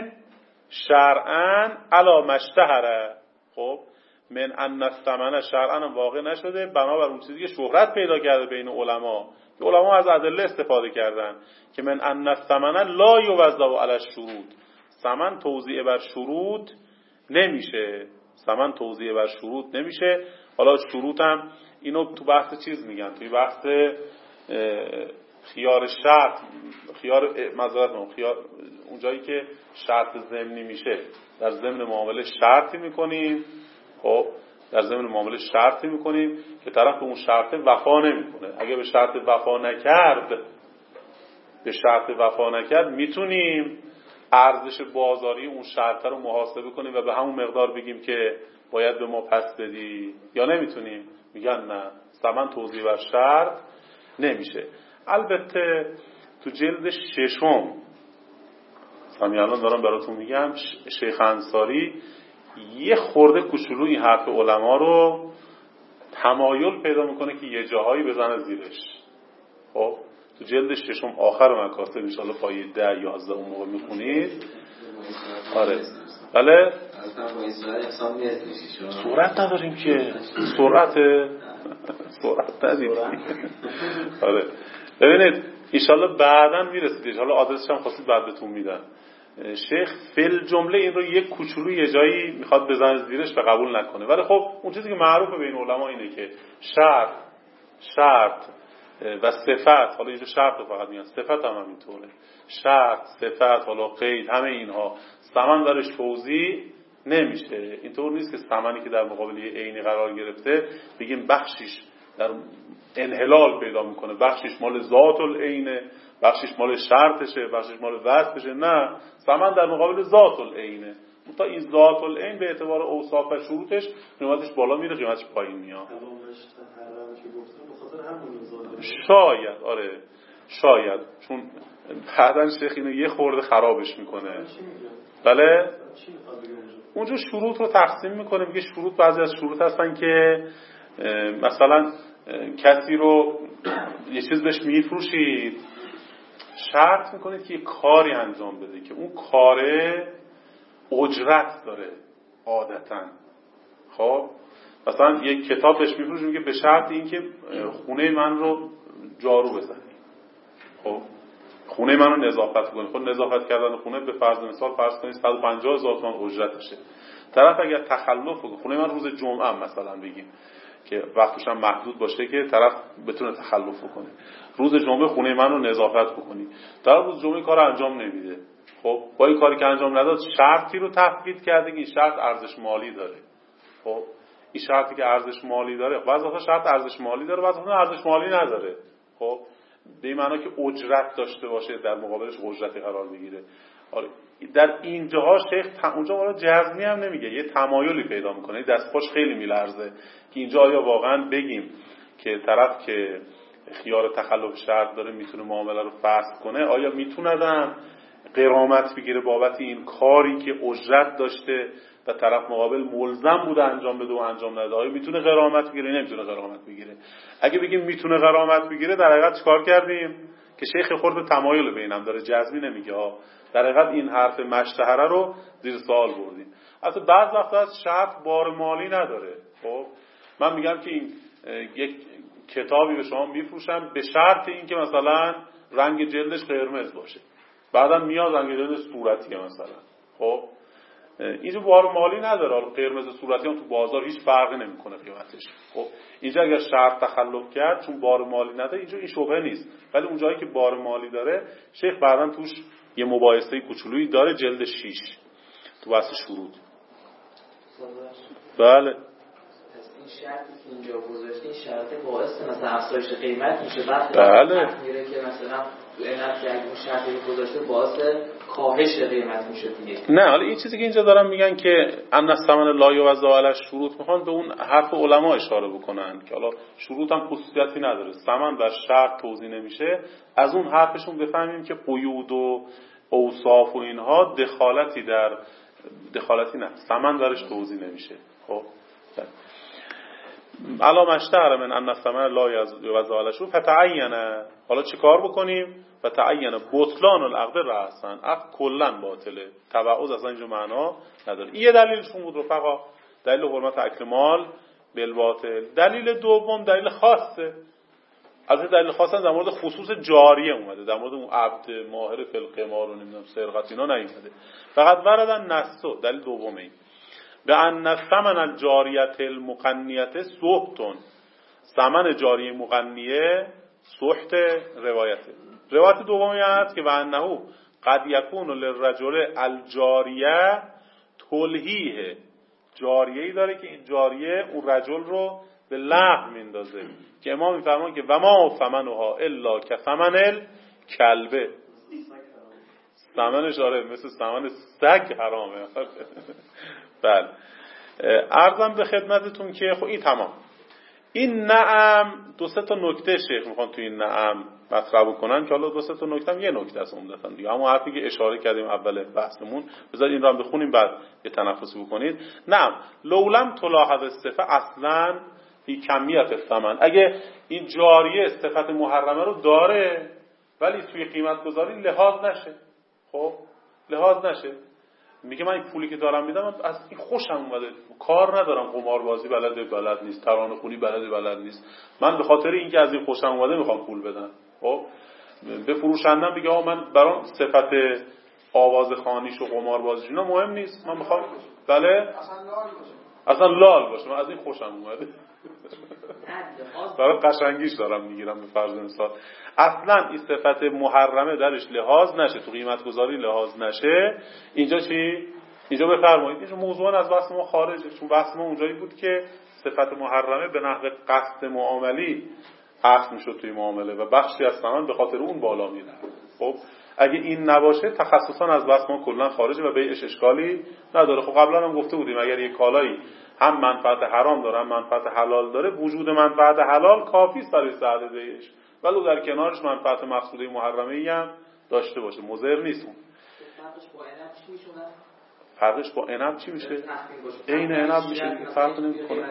شرعاً علی ما اشتهر. خب من ان الثمن شرعاً واقع نشده بنابر اون چیزی که شهرت پیدا کرده بین علما، که علما از ادله استفاده کردن که من ان الثمن لا یوزع علی الشروط، ثمن توزیع بر شروط نمیشه، ثمن توزیع بر شروط نمیشه. حالا شروط هم اینو تو بحث چیز میگن، توی بحث خیار شرط، خیار اون جایی که شرط ضمنی میشه، در ضمن معامله شرطی میکنیم. خب در ضمن معامله شرطی میکنیم که طرف به اون شرط وفا نمیکنه. اگه به شرط وفا نکرد میتونیم ارزش بازاری اون شرط رو محاسبه کنیم و به همون مقدار بگیم که باید به ما پس بدی، یا نمیتونیم؟ میگن نه، ثمن توزیع بر شرط نمیشه. البته تو جلد 6 الان دارم براتون میگم، شیخ انصاری یه خورده کوچولو این حرف علما رو تمایل پیدا میکنه که یه جاهایی بزنه زیرش. خب تو جلد 6 آخر مکاتب ان شاءالله پای 10-11 اون موقع میخونید. آره بله گفتم با این سرعت اقسام میرسه شما سرعت نداریم که سرعت نداریم. آره ببینید انشالله بعداً میرسید، حالا آدرسش هم خواستید بعد بهتون میدن. شیخ فل جمله این رو یک کوچولو یه جایی میخواد بزنه زیرش و قبول نکنه، ولی خب اون چیزی که معروفه بین علما اینه که شرط و صفت، حالا اینجا شرط رو فقط میاد، صفت هم همینطوره، شرط، صفت، حالا قید، همه اینها ثمن درش توزیع نمیشه. اینطور نیست که ثمنی که در مقابل یه عینی قرار گرفته بگیم بخشش در انحلال پیدا میکنه، بخشش مال ذات العینه، بخشش مال شرطشه، بخشش مال وصفشه. نه، ثمن در مقابل ذات العینه. تا این ذات العین به اعتبار اوصاف و شروطش قیمتش بالا میره، قیمتش پایین میاد. شاید، آره شاید، چون بعدن شیخ اینو یه خورده خرابش میکنه. بله اونجا شروط رو تقسیم میکنه، میگه شروط، بعضی از شروط هستن که مثلا کسی رو یه چیز بهش میفروشید، شرط میکنید که یه کاری انجام بده که اون کاره اجرت داره عادتاً. خب مثلا یک کتاب بهش میفروشید، میگه به شرط این که خونه من رو جارو بزنی، خب خونه من رو نظافت کنی. خب نظافت کردن خونه به فرض مثال فرض کنید 150,000 تومان اجرتشه. طرف اگر تخلف کنه، خونه من روز جمعه مثلا بگیم که وقتش هم محدود باشه که طرف بتونه تخلف کنه، روز جمعه خونه من رو نظافت بکنی، طرف روز جمعه کار انجام نمیده. خب با این کاری که انجام نداد شرطی رو تفویض کرده که این شرط ارزش مالی داره. خب این شرطی که ارزش مالی داره، بعضی وقتا شرط ارزش مالی داره، بعضی وقتا ارزش مالی نداره. خب به این معنی که اجرت داشته باشه، در مقابلش اجرتی قرار بگیره. آره در این جاها شیخ اونجا والا جزمی هم نمیگه، یه تمایلی پیدا میکنه، دست پاش خیلی میلرزه که اینجا آیا واقعا بگیم که طرف که خیار تخلف شرط داره میتونه معامله رو فسخ کنه، آیا میتونه غرامت بگیره بابت این کاری که اجرت داشته و طرف مقابل ملزم بوده انجام بده و انجام نده، آیا میتونه غرامت بگیره؟ نمیتونه غرامت بگیره. اگه بگیم میتونه غرامت بگیره، در حقیقت چیکار کردیم که شیخ خورده تمایل بینم داره، جزمی نمیگه ها. در حقیقت این حرف مشتهره رو زیر سوال بردیم. اصلا بعض وقتا از شرط بار مالی نداره. خب من میگم که این یک کتابی به شما میفروشم به شرط این که مثلا رنگ جلدش قرمز باشه، بعدم میاد رنگ جلدش صورتیه مثلا. خب اینجا بار مالی نداره، حالا قرمز صورتی هم تو بازار هیچ فرقی نمیکنه قیمتش. خب اینجا اگر شرط تخلف کرد چون بار مالی نداره، اینجا این شبهه نیست. ولی اون جایی که بار مالی داره، شیخ بعداً توش یه مباحثه کوچولویی داره، جلد 6 تو بحث شروط. بله این شرطی که اینجا گذاشته، این شرط باعث مثلا افزایش قیمت میشه، بعد بله میره که مثلا اینقدر که اگه اون شرطی گذاشته باعث کاهش قیمت میشه دیگه. نه، حالا این چیزی که اینجا دارن میگن که ان الثمن لا یوزع علی شروط، میخوان به اون حرف علما اشاره بکنن که حالا شروط هم خصوصیتی نداره، ثمن بر شرط توزیع نمیشه. از اون حرفشون بفهمیم که قیود و اوصاف و اینها دخالتی نه، ثمن درش توزیع نمیشه. خب علا مشتهر من ان الثمن لا یوزع علی شروط فتعینه. حالا چه کار بکنیم؟ فتعینه بطلان العقد رأسا، عقد کلا باطله، تبعض اصلا اینجا معنا نداره. این یه دلیلشون بود رفقا، دلیل حرمت اکل مال بالباطل. دلیل دوم دلیل خاصه، البته دلیل خاصه در مورد خصوص جاریه اومده، در مورد اون عبد ماهر فی القمار و نمیدونم سرقت اینا نیومده. فقط وردن نسو. دلیل دومه به ان ثمن الجاریه المقنیه سحت، ثمن جاریه مقنیه سحت روایته. روایت دومی هست که و انه قد یکون للرجل الجاریه تلهیه، جاریه‌ای داره که این جاریه اون رجل رو به لغو میندازه، که امام میفرمان که و ما ثمنها الا کثمن الکلب، ثمنش آره مثل ثمن سگ حرامه. بله عرضم به خدمتتون که خب این تمام. این نعم دو سه تا نکته شیخ میخوان توی این نعم مطرح بکنن که حالا دو سه تا نکته هم یه نکته است عمدتاً دیگه، همون حرفی که اشاره کردیم اول بحثمون. بذار این رو هم بخونیم بعد یه تنفسی بکنید. نعم لولم تلاحظ الصفه اصلا فی کمیت الثمن، اگه این جاریه صفت محرمه رو داره ولی توی قیمت گذاری لحاظ نشه، خب لحاظ نشه، میگه من این پولی که دارم میدم از این خوشم اومده، کار ندارم، قماربازی بلد نیست، ترانه خونی بلد نیست، من به خاطر اینکه از این خوشم اومده میخوام پول بدم. خب به فروشندم میگه آقا من برام صفت آوازخوانیش و قماربازیش اینا مهم نیست، من میخوام اصلا لال باشه، من از این خوشم اومده. برای قشنگیش دارم میگیرم به فرض مثال. اصلا این صفت محرمه درش لحاظ نشه، تو قیمت گذاری لحاظ نشه. اینجا چی؟ اینجا بفرمایید اینجا موضوعا از بحث ما خارجه، چون بحث ما اونجایی بود که صفت محرمه به نحو قصد معاملی عقد میشد توی معامله و بخشی از ثمن به خاطر اون بالا میره. خب اگه این نباشه تخصصا از بحث ما کلا خارجه و بیعش اشکالی نداره. خب قبلا هم گفته بودیم اگر یک کالایی هم منفعت حرام داره هم منفعت حلال داره، وجود منفعت حلال کافی است برای صحت بیعش، ولو در کنارش منفعت مقصوده محرمه ای هم داشته باشه، مضر نیست. اون فرقش با عنب چی میشه؟ عین عنب میشه، فرق نمیکنه.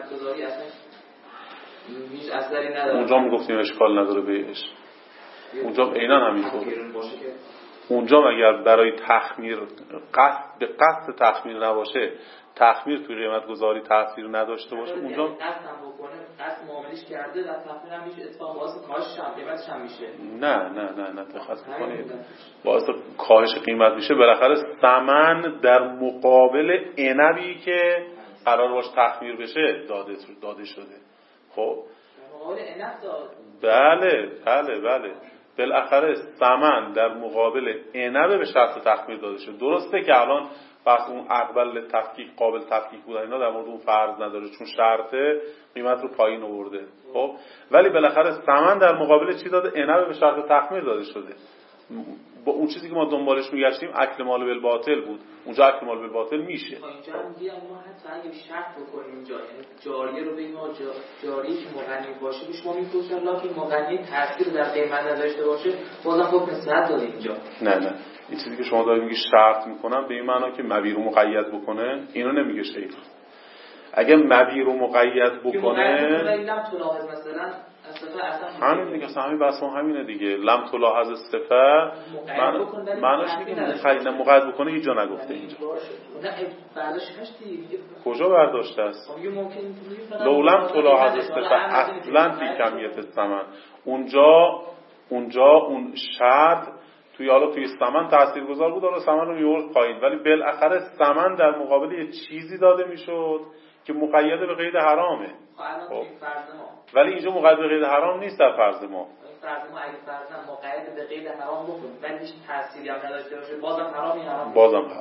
اونجا میگفتیم اشکال نداره بیعش، اونجا عینا همینطور. اونجا اگر برای تخمیر به قصد تخمیر نباشه، تخمیر توی قیمت گذاری تاثیر نداشته باشه، اونجا قصد معاملش کرده و تخمیر هم میشه اتفاق باعث کاهش قیمتش هم میشه. نه دقت کنید، باعث کاهش قیمت میشه. بالاخره ثمن در مقابل عنبی که قرار باشه تخمیر بشه داده شده. خب مقابل عنب داد. بله بالاخره ثمن در مقابل عنب به شرط تخمیر داده شده. درسته که الان بس اون اقبل تفکیک قابل تفکیک بودن اینا در مورد اون فرض نداره چون شرطه قیمت رو پایین آورده. خب ولی بالاخره ثمن در مقابل چی داده؟ عنب به شرط تخمیر داده شده. با اون چیزی که ما دنبالش میگشتیم اکل مال بالباطل بود، اونجا اکل مال بالباطل میشه. اینجا میگیم ما حتی اگه شرط بکنیم اینجا، یعنی جاریه رو بگیم جاریه که مغنی باشه بیش ما میپرسن، لکن مغنی تاثیر در قیمت نداشته باشه بازم خب نسبت داره اینجا. نه این چیزی که شما دارید میگی شرط میکنن به این معنا که مبی رو مقید بکنه، اینو نمیگه شیخ. اگه مبی رو مقید بکنه همین دیگه، همین بحث ما همینه دیگه. لم تلاحظ الصفه معناش میگه مقید بکنه، هیچ جا نگفته اینجا. کجا برداشته است؟ لو لم تلاحظ الصفه اصلا فی کمیت الثمن، اونجا اون شرط توی ثمن تاثیرگذار بود، حالا ثمن رو میورد پایین، ولی بالاخره ثمن در مقابل یه چیزی داده میشد که مقید به قید حرامه. ولی اینجا مقید به قید حرام نیست در فرض ما. فرض ما اگه فرضاً مقید به قید حرام بکنیم ولی هیچ تأثیری هم نداشته باشه بازم حرامه.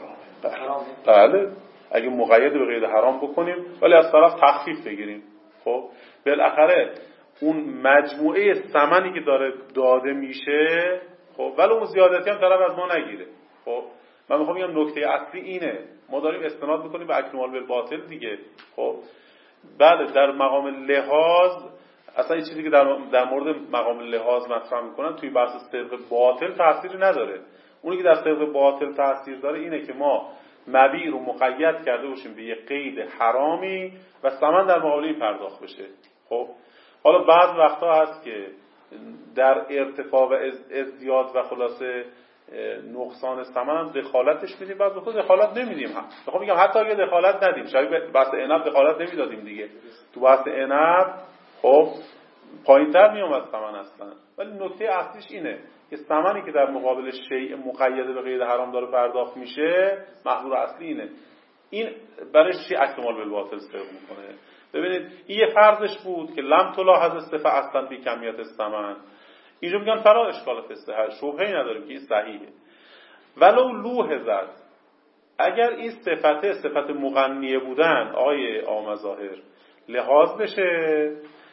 بله اگه مقید به قید حرام بکنیم ولی از طرف تخفیف بگیریم، خب بالاخره اون مجموعه ثمنی که داره داده میشه، خب ولی اون زیادتی هم طرف از ما نگیره. خب من میخوام بگم نکته اصلی اینه، ما داریم استناد میکنیم به اکل مال بالباطل دیگه. خب بله در مقام لحاظ اصلا این چیزی که در مورد مقام لحاظ مطرح میکنن توی بحث صدق باطل تأثیری نداره. اونی که در صدق باطل تأثیر داره اینه که ما مبیع رو مقید کرده باشیم به یه قید حرامی و ثمن در مقابل این پرداخت بشه. خب حالا بعض وقتا هست که در ارتفاع و ازدیاد و خلاصه نقصان ثمن هم دخالتش میدیم، بعض وقتا دخالت نمیدیم. میخوام بگم حتی اگه دخالت ندیم، شبیه بحث عنب دخالت نمیدادیم دیگه، تو بحث عنب خب پایینتر میومد ثمن اصلا. ولی نکته اصلیش اینه که ثمنی که در مقابل شیء مقید به قید حرام داره پرداخت میشه، محظور اصلی اینه. این برای چی اکل مال بالباطل صرف میکنه؟ ببینید این یه فرضش بود که لم تلاحظ الصفه اصلا فی کمیت الثمن. اینجا میگن فلا اشکال فی الصحه، شبهه‌ای نداریم که این صحیحه. ولو لوحظت، اگر این صفت مغنیه بودن آقای آمظاهر لحاظ بشه،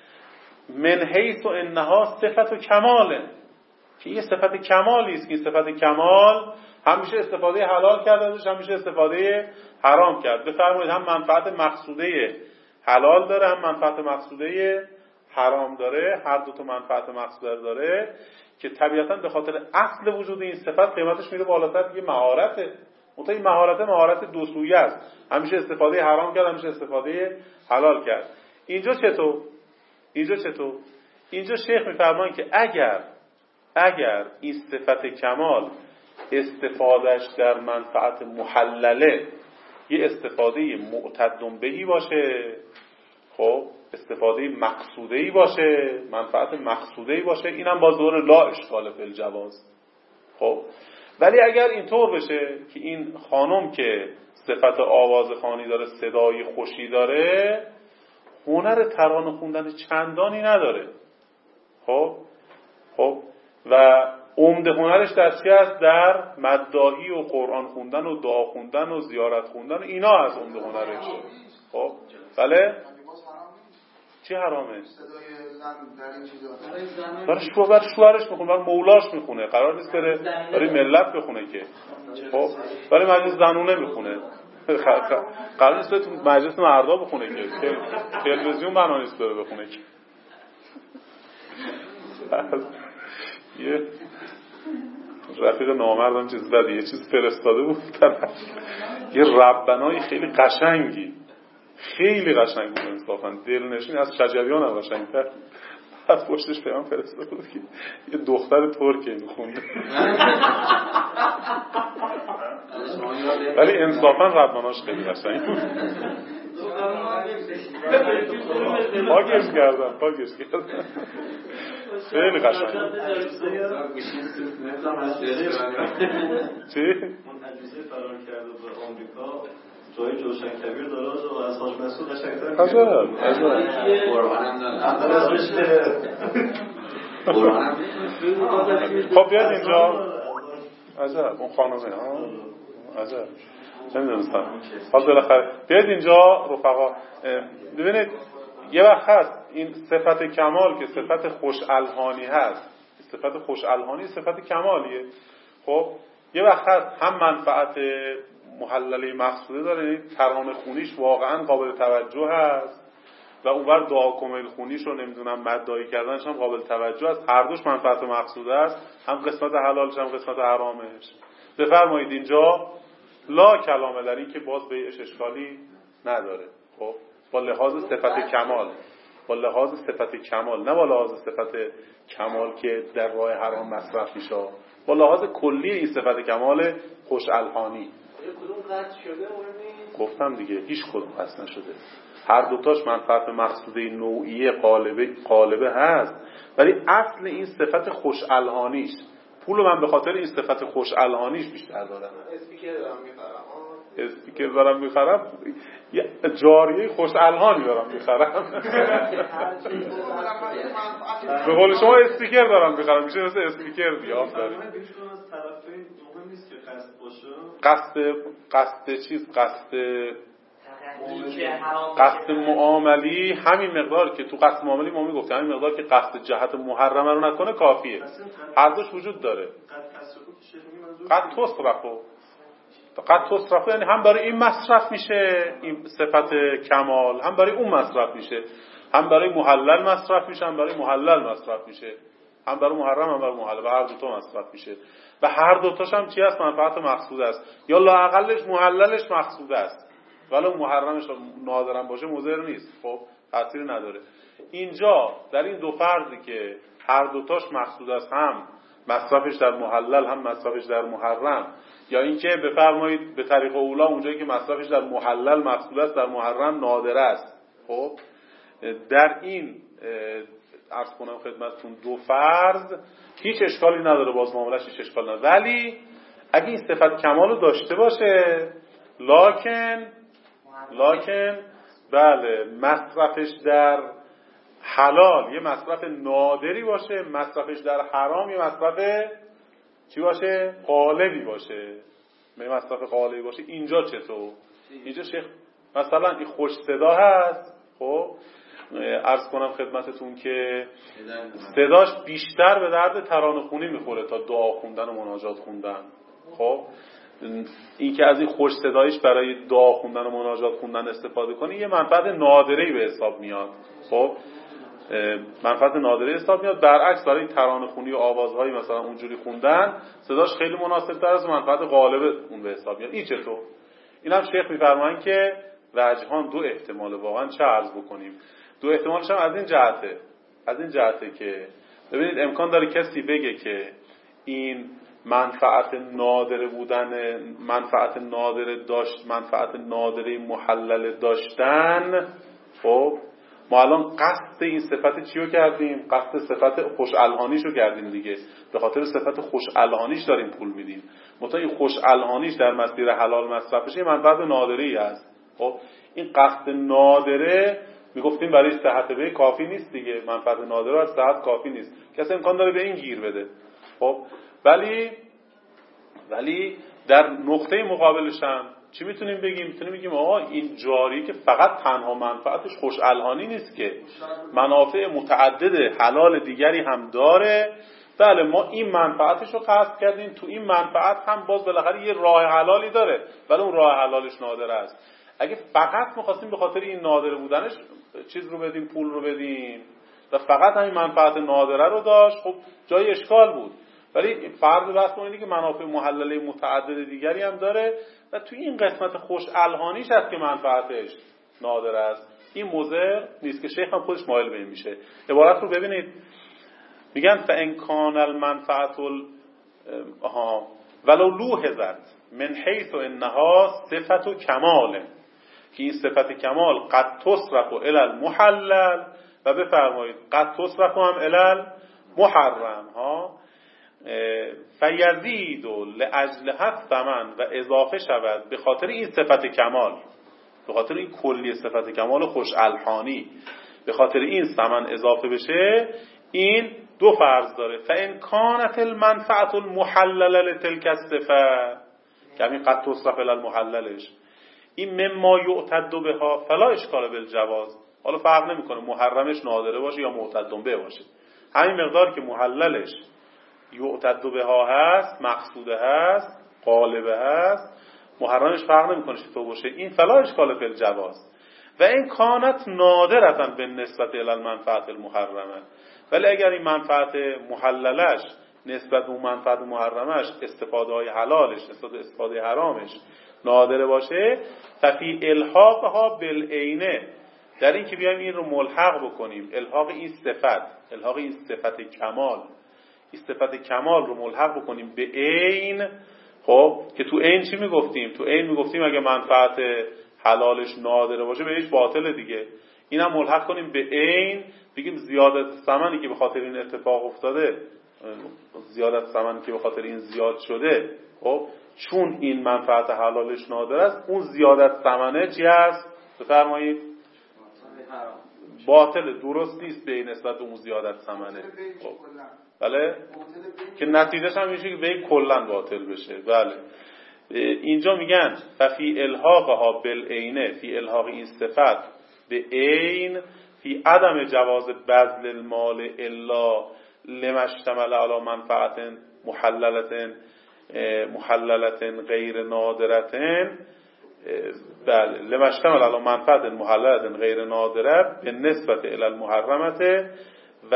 من حیث انها صفت کماله، که یه صفت کمالی است که این صفت کمال همیشه استفاده حلال کرده ازش، همیشه استفاده حرام کرد. بفرمایید هم منفعت مقصوده حلال داره هم منفعت مقصوده حرام داره، هر دو تا منفعت مقصوده داره که طبیعتاً به خاطر اصل وجود این صفت قیمتش میره بالاتر دیگه. مهارته، اون این مهارت دو سویه است، همیشه استفاده حرام کرد همیشه استفاده حلال کرد. اینجا چطور؟ اینجا شیخ میفرمایند که اگر این صفت کمال استفادهش در منفعت محلله یه استفاده معتد بهی باشه، خب استفاده مقصوده‌ای باشه، منفعت مقصوده‌ای باشه، اینم باز دور لا اشکال فی الجواز. خب ولی اگر اینطور بشه که این خانم که صفت آوازخوانی داره، صدای خوشی داره، هنر ترانه خوندن چندانی نداره، خب و عمده هنرش در چی است؟ در مداحی و قرآن خوندن و دعا خوندن و زیارت خوندن، اینا از عمده هنرش. خب بله چی حرامه؟ برای شوهرش میخونه، برای مولاش میخونه، قرار نیست بره برای ملت بخونه که. خب برای مجلس زنونه میخونه، قرار نیست تو مجلس مردا بخونه که، تلویزیون بنا نیست بره بخونه که. یه رفیق نامردم چیز زده، یه چیز فرستاده بود طرف، یه ربنای خیلی قشنگی، خیلی قشنگ بود انصافا، دلنشین، از شجریان هم قشنگتر. از پشتش پیام فرستاده بود که یه دختر ترکیه میخونده، ولی انصافا ربناش خیلی قشنگ بود. پاکش کردم خیلی قشنگ. چی؟ اون عجیزه فرار کرده به آمریکا، جای جوشن کبیر داره و از حاج مسعود قشنگ‌تر. خب بیاد اینجا. عجب اون خانمه ها. عجب. نمیدونستم. خب بالاخره بیاد اینجا رفقا. ببینید یه وقت هست این صفت کمال که صفت خوش الحانی هست، صفت خوش الحانی صفت کمالیه. خب یه وقت هست هم منفعت محلله مقصوده داره، ترانه خونیش واقعا قابل توجه هست و اونور دعا کمیل خونیش رو نمیدونم مدعی کردنش هم قابل توجه است، هر دوش منفعت مقصوده است، هم قسمت حلالش هم قسمت حرامش. بفرمایید اینجا لا کلامه در این که باز بیعش اشکالی نداره. خب با لحاظ صفت کمال، با لحاظ صفت کمال، نه با لحاظ صفت کمال که در راه حرام مصرف میشه، با لحاظ کلی این صفت کمال خوش الحانی. گفتم دیگه هیچ کدوم قطع نشده، هر دوتاش منفعت مقصوده نوعی قالبه هست، ولی اصل این صفت خوش الحانیش، پول من به خاطر این صفت خوش الحانیش بیشتر دارم. استیکر دارم میخرم، جاریه خوش الحانی دارم میخرم. به قول شما استیکر دارم میخرم، میشه مثل استیکر دیگه. قصد چیز، قصد معاملی همین مقدار که تو قصد معاملی ما میگفتیم، همین مقدار که قصد جهت محرمه رو نکنه کافیه. هر دوش وجود داره. قد تصرفو یعنی هم برای این مصرف میشه این صفت کمال، هم برای اون مصرف میشه، هم برای محلل مصرف میشه، هم برای محلل مصرف میشه، هم برای محرم هم برای محلل، و هر دوتا مصرف میشه و هر دوتاش هم چی است؟ منفعت مقصود است، یا لااقلش محللش مقصود است ولی محرمش نادرم باشه مضر نیست، خب تأثیر نداره. اینجا در این دو فرضی که هر دوتاش مقصود است، هم مصرفش در محلل هم مصرفش در محرم، یا اینکه بفرمایید به طریق اولا اونجایی که مصرفش در محلل مقصود است در محرم نادر است. خب در این عرض کنم خدمتتون دو فرض هیچ اشکالی نداره، باز معاملش هیچ اشکال نداره، ولی اگه این صفت کمال رو داشته باشه لکن بله مصرفش در حلال یه مصرف نادری باشه، مصرفش در حرام یه مصرف چی باشه؟ غالبی باشه. مصرف غالبی باشه. اینجا چطور؟ اینجا شیخ مثلا این خوش صدا هست، خب عرض کنم خدمتتون که صداش بیشتر به درد ترانه خونی میخوره تا دعا خوندن و مناجات خوندن. خب این که از این خوش صدایش برای دعا خوندن و مناجات خوندن استفاده کنی یه منفعت نادری به حساب میاد. خب منفعت نادری حساب میاد. برعکس برای ترانه خونی و آوازهای مثلا اونجوری خوندن صداش خیلی مناسب تر از منفعت غالب اون به حساب میاد. این چطور؟ اینم شیخ میفرمایند که وجهان دو احتمال، واقعا چه عرض بکنیم، دو احتمالش هم از این جهته که ببینید امکان داره کسی بگه که این منفعت نادره بودن، منفعت نادره داشت، منفعت نادره محلل داشتن. خب ما الان قصد این صفت چیو کردیم؟ قصد صفت خوش الهانیشو کردیم دیگه. به خاطر صفت خوش الهانیش داریم پول میدیم. مثلا این خوش الهانیش در مسیر حلال مصرفش یه منفعت نادره‌ای هست. خب این قصد نادره میگفتیم برای صحت به کافی نیست دیگه. منفعت نادره از صحت کافی نیست. کسی امکان داره به این گیر بده. خب ولی در نقطه مقابلش هم چی میتونیم بگیم؟ میتونیم بگیم آقا این جاری که فقط تنها منفعتش خوش الهانی نیست که منافع متعدد حلال دیگری هم داره. بله ما این منفعتش رو قصد کردیم، تو این منفعت هم باز بالاخره یه راه حلالی داره ولی اون راه حلالش نادره است. اگه فقط می‌خواستیم به خاطر این نادره بودنش چیز رو بدیم، پول رو بدیم و فقط همین منفعت نادره رو داشت، خب جای اشکال بود. ولی فرض بحث اینه که منافع محلله متعدد دیگری هم داره و توی این قسمت خوش الهانیش هست که منفعتش نادر است. این مضر نیست که شیخ هم خودش مایل به این میشه. عبارت رو ببینید، میگن فان کان المنفعت ولو لوحظت من حیث انها صفت کمال، که این صفت کمال قد تصرف الی المحلل و بفرمایید قد تصرف هم الی المحرم ها، فیزید لاجل الثمن و اضافه شود به خاطر این صفت کمال، به خاطر این کلی صفت کمال خوش الهانی، به خاطر این ثمن اضافه بشه. این دو فرض داره. فان کانت المنفعه المحلله لتلك الصفه، که همین قد تصرف الی المحللش، این مما یعتد بها فلا اشکال بالجواز. حالا فرق نمیکنه محرمش نادره باشه یا معتد به باشه، همین مقدار که محللش یعتد بها هست، مقصوده هست، غالبه هست، محرمش فرق نمیکنه چطور باشه، این فلا اشکال فی الجواز. و این کانت نادرتا به نسبت الی المنفعت المحرمه، ولی اگر این منفعت محللش نسبت به منفعت محرمش استفاده های حلالش نسبت به استفاده حرامش نادره باشه، ففی الحاقها بالعینه، در این که بیایم این رو ملحق بکنیم، الحاق این صفت کمال، این صفت کمال رو ملحق بکنیم به عین. خب که تو عین چی میگفتیم؟ تو عین میگفتیم اگه منفعت حلالش نادره باشه به هیچ باطله دیگه. اینم ملحق کنیم به عین، بگیم زیادت ثمنی که به خاطر این اتفاق افتاده، زیادت ثمنی که به خاطر این زیاد شده، خب چون این منفعت حلالش نادره است، اون زیادت ثمنه چی است؟ بفرمایید باطله، درست نیست به نسبت اون زیادت ثمنه. خب بله که نتیجهش هم میشه که به کلا باطل بشه. بله اینجا میگن ففی الحاقها بالعینه، فی الحاق این صفت به عین، فی عدم جواز بذل المال الا لما اشتمل علی منفعت محللت غیر نادرت، بله لما اشتمل علی منفعت محللت غیر نادره به نسبت الی المحرمت و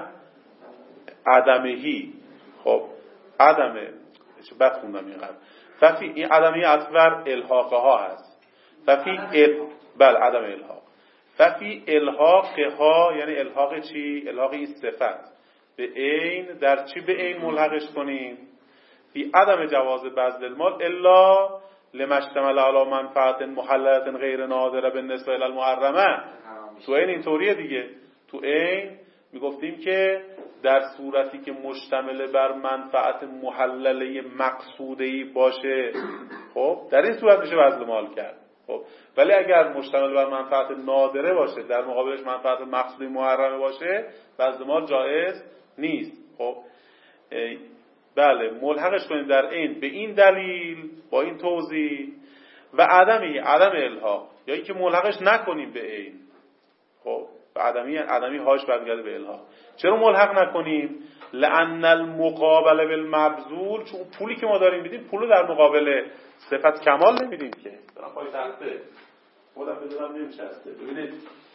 عدمهی. خب عدمه چه بد خوندم اینقدر. ففی این عدمهی اطور الحاقها هست. ففی بله عدم الحاق. ففی الحاقها یعنی الحاق چی؟ الحاق این صفت به عین، در چی به عین ملحقش کنیم؟ فی عدم جواز بذل المال الا لما اشتمل علی منفعت محللت غیر نادره بالنسبه الی المحرمه. تو عین اینطوریه دیگه. تو عین میگفتیم که در صورتی که مشتمل بر منفعت محلله مقصوده‌ای باشه، خب در این صورت میشه بذل مال کرد. خب ولی اگر مشتمل بر منفعت نادره باشه، در مقابلش منفعت مقصودی محرمه باشه، بذل مال جایز نیست. خب بله ملحقش کنیم در این به این دلیل با این توضیح، و عدم الحاق یا اینکه ملحقش نکنیم به عین. خب عدمی هاش برگرده به الحاق. چرا ملحق نکنیم؟ لأن المقابله بالمبذول، چون پولی که ما داریم میدیم پولو در مقابل صفت کمال نمیدیم که. دارم پای تخته خودم بدونم نمیشسته. ببینید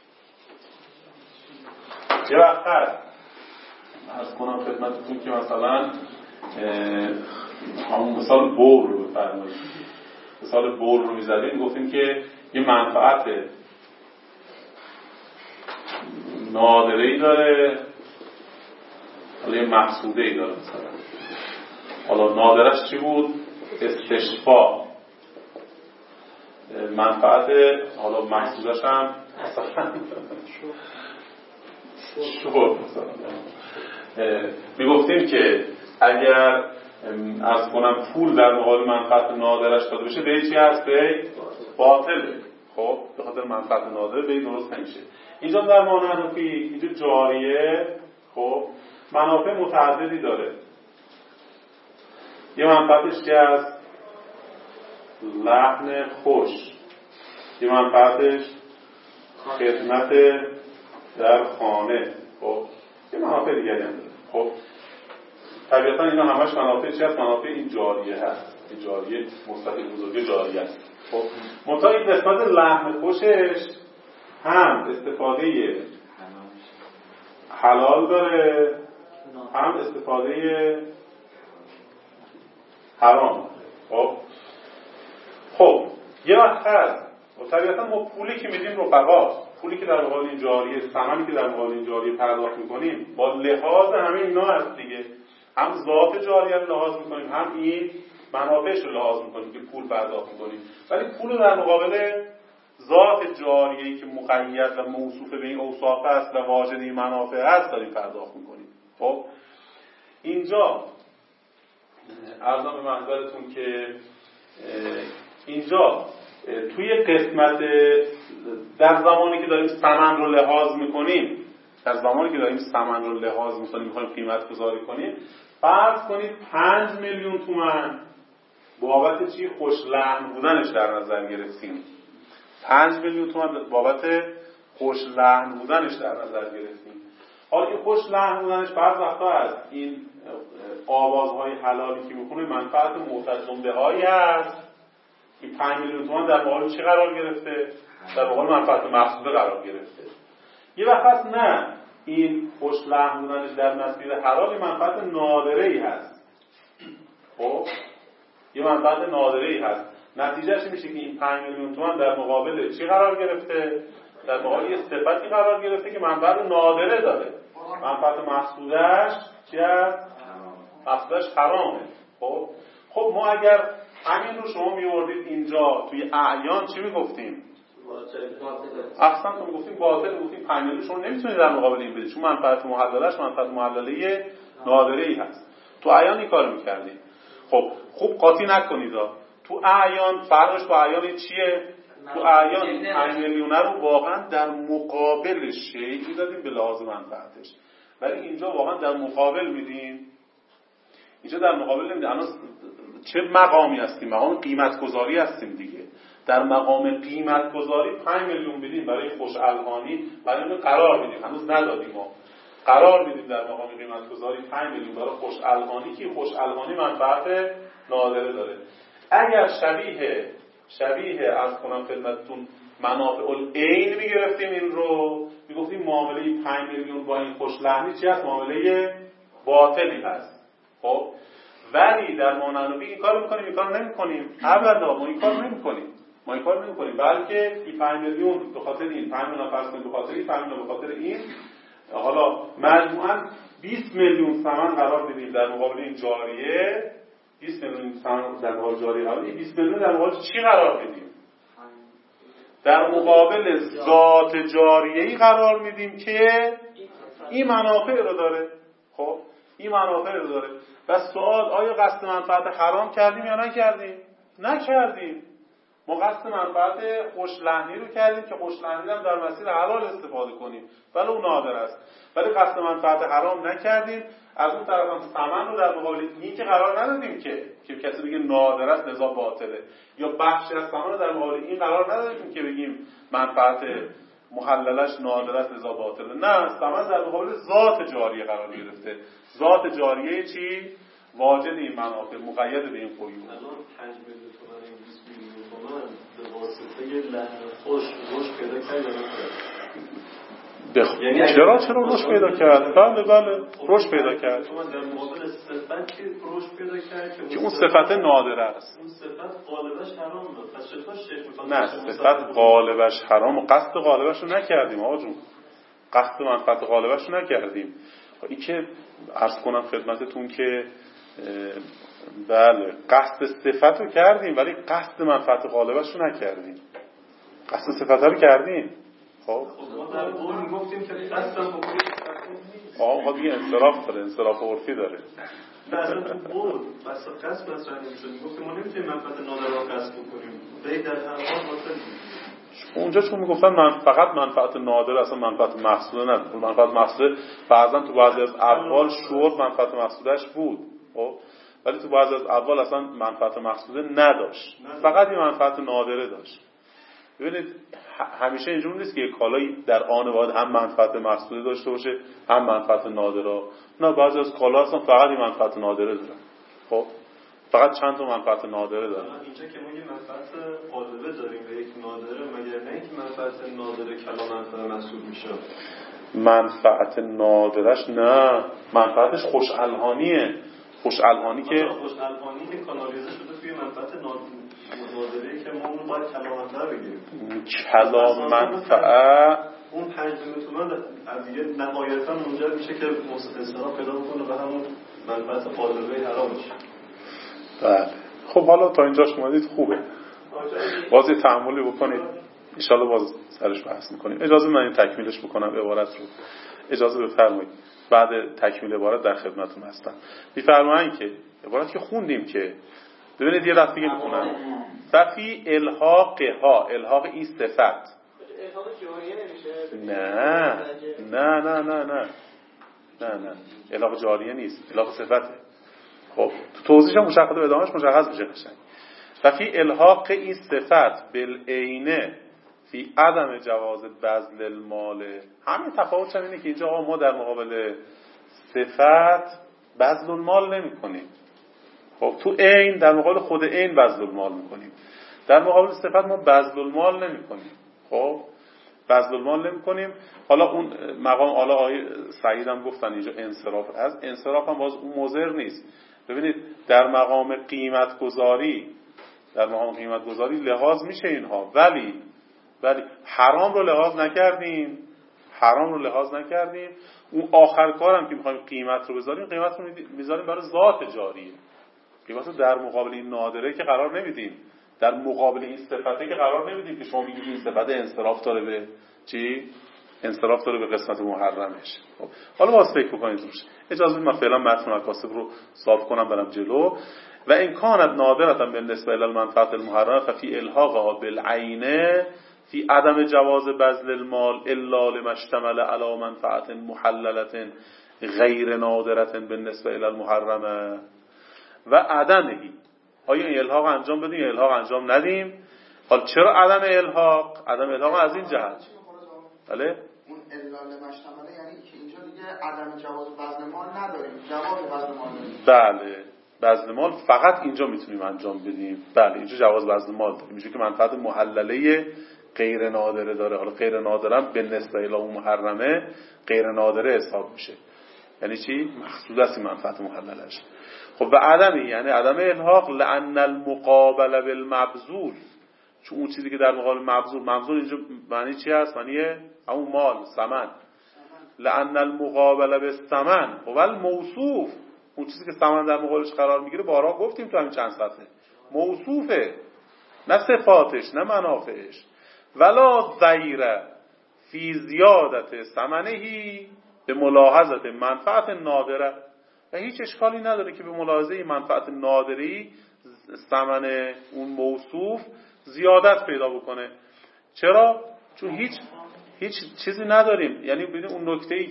یه وقت از کنم خدمتتون که مثلا همون مثال بور رو بفرمایید، مثال بور رو میزدیم، گفتیم که یه منفعت نادره‌ای داره، حالا یه مقصوده‌ای داره. مثلا حالا نادرش چی بود؟ استشفا، منفعت حالا محصولش هم شد. میگفتیم که اگر از کنم پول در مقابل منفعت نادرش داده بشه به چی هست؟ به باطله. خب به خاطر منفعت نادر به درست نمیشه. اینجا در معنی اینجا جاریه خب منافع متعددی داره. یه منفعتش که از لحن خوش، یه منفعتش خدمت در خانه، خب یه منافع دیگری هم داره. خب طبیعتا اینا همش منافع چی هست؟ منافع این جاریه هست. این جاریه مستقیم بزرگ جاریه است. خب منتها این قسمت لحن خوشش هم استفاده حلال داره، هم استفاده حرام. خب یه وقت هست و طبیعتا ما پولی که میدیم رفقا، پولی که در مقابل این جاریه، ثمنی که در مقابل این جاریه پرداخت میکنیم با لحاظ همه اینا هست دیگه. هم ذات جاریه رو لحاظ میکنیم، هم این منافعش رو لحاظ میکنیم که پول پرداخت میکنیم، ولی پول در مقابل ذات جاریه‌ای که مقید و موصوف به این اوصاف است و واجد این منافع است داریم پرداخت میکنیم. خب اینجا عرضم به محضرتون که اینجا توی قسمت در زمانی که داریم ثمن رو لحاظ میکنیم، در زمانی که داریم ثمن رو لحاظ میکنیم میخوایم قیمت گذاری کنیم، فرض کنید 5 میلیون تومان بابت چی؟ خوش لحن بودنش در نظر گرفتیم. 5 میلیون تومان بابت خوش لحن بودنش در نظر گرفتیم. حالا این خوش لحن بودنش بعض وقتا از این آوازهای حلالی که میخونه منفعت معتزم بهایی هست. این 5 میلیون تومان در مقابل چی قرار گرفته؟ در مقابل منفعت مقصوده قرار گرفته. یه وقت نه، این خوش لحن بودنش در مسیر حلال منفعت نادره‌ای هست. خب یه منفعت نادره‌ای هست. نتیجهش میشه که این 5 میلیون تومان در مقابل چی قرار گرفته؟ در مقابل یه صفتی قرار گرفته که منفعت نادره داره. منفعت مقصودش چی هست؟ مقصودش حرامه. خب ما اگر همین رو شما میوردید اینجا توی اعیان چی میگفتیم؟ اصلا تو میگفتیم باطل، میگفتیم 5 میلیون شما نمیتونید در مقابل این بدید چون منفعت محللش منفعت محلله نادره‌ای هست. تو اعیان این کارو میکردید. خب خوب قاطی نکنید. تو اعیان فرقش با اعیان چیه؟ تو اعیان 5 میلیون رو واقعا در مقابل شیء دادیم به لحاظ منفعتش، ولی اینجا واقعا در مقابل میدیم. اینجا در مقابل نمیدیم. الان چه مقامی هستیم؟ مقام قیمت گذاری هستیم دیگه. در مقام قیمت گذاری 5 میلیون بدیم برای خوش الهانی، برای اون قرار میدیم. هنوز ندادیم ما. قرار میدیم در مقام قیمت گذاری 5 میلیون برای خوش الهانی که خوش الهانی منفعت نادره داره. اگر شبیه از کنم خدمتتون منافع العین میگرفتیم این رو، میگفتیم معامله 5 میلیون با این خوش لحنی چی هست؟ معامله باطلی هست. خب ولی در مانعنوی این کار میکنیم، این کار نمیکنیم. ابدا ما این کار نمیکنیم. بلکه این 5 میلیون به خاطر این، 5 میلیون فرض کنید به خاطر این، 5 میلیون به خاطر این، حالا مجموعاً 20 میلیون ثمن قرار بدیم در مقابل این جاریه. 20 میلیون ثمن در مقابل جاریه قرار بدیم. 20 میلیون در مقابل چی قرار بدیم؟ در مقابل ذات جاریه‌ای قرار میدیم که این منافع رو داره. خب این منافع رو داره. و سوال آیا قصد منفعت حرام کردیم یا نکردیم؟ نکردیم. ما قصد منفعت خوش لحنی رو کردیم که خوش لحنی هم در مسیر حلال استفاده کنیم، ولی اون نادر است. ولی قصد منفعت حرام نکردیم. از اون طرف هم ثمن رو در مقابل این که قرار ندادیم که کسی بگه نادر است لذا باطله، یا بخشی از ثمن رو در مقابل این قرار ندادیم که بگیم منفعت محللش نادر است لذا باطله. نه، ثمن در مقابل ذات جاریه قرار گرفته. ذات جاریه چی؟ واجد این منافع، مقید به این قیود. الان 5 میلیون تومان این 20 میلیون تومان به واسطه لحن خوش رشد پیدا کرد یا نکرد؟ یعنی چرا رشد پیدا کرد؟ بله رشد پیدا کرد. در مقابل صفت که رشد پیدا کرد که اون صفت نادره است. اون صفت غالبش حرام بود. پس چطور شیخ می‌خواد؟ نه، صفت غالبش حرام و قصد غالبش رو نکردیم آقا جون. قصد منفعت غالبش رو نکردیم. این که عرض کنم خدمتتون که بله قصد صفت رو کردیم ولی قصد منفعت غالبش رو نکردیم. قصد صفت رو کردیم. خب ما در قول میگفتیم که قصدم بکنیم آقا دیگه انصراف داره، انصراف عرفی داره. بعدا تو قول قصد مطرح نمی‌شد. میگفتیم ما نمیتونیم منفعت نادره رو قصد بکنیم. به در هر حال باطل اونجا چون میگفتن فقط منفعت نادره، اصلا منفعت محسوده نه. منفعت محسوده بعضا تو بعضی از احوال شرط منفعت محسودش بود. خب ولی تو بعضی از احوال اصلا منفعت محسوده نداشت، فقط یه منفعت نادره داشت. ببینید همیشه اینجوری نیست که یک کالایی در آن واحد هم منفعت محسوده داشته باشه هم منفعت نادره. نه، بعضی از کالا اصلا فقط یه منفعت نادره دارن. خب فقط چند تا منفعت نادره دارن. اینجا که ما یه منفعت غالبه داریم و یک نادره، مگر نه اینکه منفعت نادره کلا منفعت محسوب میشه؟ منفعت نادرش نه، منفعتش خوش الهانیه. خوش الهانی که کانالیزه شده توی منفعت نادره که ما اون باید کلامتر بگیریم. کلام منفعه اون 5 تومن از دیگه نهایتا منجر میشه که انصراف پیدا بکنه به همون منفعت غالبه حرام میشه. بله خب حالا تا اینجاش اومدید خوبه. باز یه تأملی بکنید ان شاءالله باز سرش بحث میکنیم. اجازه من این تکمیلش بکنم عبارت رو. اجازه بفرمایید. بعد تکمیل عبارت در خدمتتون هستم. میفرمایید که عبارت که خوندیم که ببینید یه دفعه دیگه میخونم. ففی الحاقها، الحاق این صفت. الحاق جاریه نمیشه؟ نه الحاق جاریه نیست، الحاق صفته. خب تو توضیحش هم مشخص و ادامهش مشخص میشه قشنگ. ففی الحاق این صفت بالعینه فی عدم جواز بذل المال. همین تفاوتش اینه که اینجا ما در مقابل صفت بذل المال نمی‌کنیم. خب تو عین در مقابل خود عین بذل المال می‌کنیم. در مقابل صفت ما بذل المال نمی‌کنیم. خب بذل المال نمی‌کنیم. حالا اون مقام حالا آیه سعید هم گفتن اینجا انصراف، از انصراف هم باز اون مضر نیست. ببینید در مقام قیمت گذاری لحاظ میشه اینها، ولی حرام رو لحاظ نکردیم. اون آخر کارم که میخوایم قیمت رو بذاریم، قیمت رو میذاریم برای ذات جاریه. قیمت رو در مقابل این نادره که قرار نمیدیم، در مقابل این صفته که قرار نمیدیم که شما میگید این صفت انصراف داره به چی؟ انصراف داره به قسمت محرمش. خب حالا باز فکر بکنید روش. اجازه بدید من فعلا متن مکاسب رو صاف کنم برم جلو. و این کانت نادرتا بالنسبه الی المنفعه المحرمه ففی الحاقها بالعینه فی عدم جواز بذل المال الا لما اشتمل علی منفعه محلله غیر نادره بالنسبه الی المحرمه و عدمهی. آیا این الحاق انجام بدیم یا الحاق انجام ندیم؟ حالا چرا عدم الحاق از این جهت. بله اون الا لما اشتمل یعنی که اینجا دیگه عدم جواز بذل مال نداریم، جواز بذل مال داریم. بله بذل مال فقط اینجا میتونیم انجام بدیم. بله اینجا جواز بذل مال داریم، میشه که منفعت محلله غیر نادره داره. حالا غیر نادره به نسبت الی اون محرمه غیر نادره حساب میشه. یعنی چی؟ مقصود است منفعت محللش. خب و عدمی یعنی عدم الحاق لان المقابله بالمبذول، چون اون چیزی که در مقابل مبذول اینجا معنی چی هست؟ معنی همون مال، ثمن. لان المقابله بالثمن هو الموصوف، اون چیزی که ثمن در مقابلش قرار میگیره بارها گفتیم تو همین چند صفحه موصوفه، نه صفاتش نه منافعش. ولا ضیر فی زیادت ثمنهی به ملاحظت منفعت نادره، و هیچ اشکالی نداره که به ملاحظه منفعت نادری ثمن اون موصوف زیادت پیدا بکنه. چرا؟ چون هیچ چیزی نداریم. یعنی ببین اون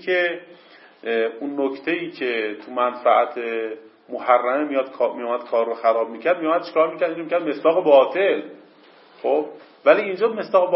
نکته‌ای که تو منفعت محرمه میاد کار رو خراب میکرد، میاد چیکار میکرد؟ اینو میکرد مصداق باطل. خب ولی اینجا مصداق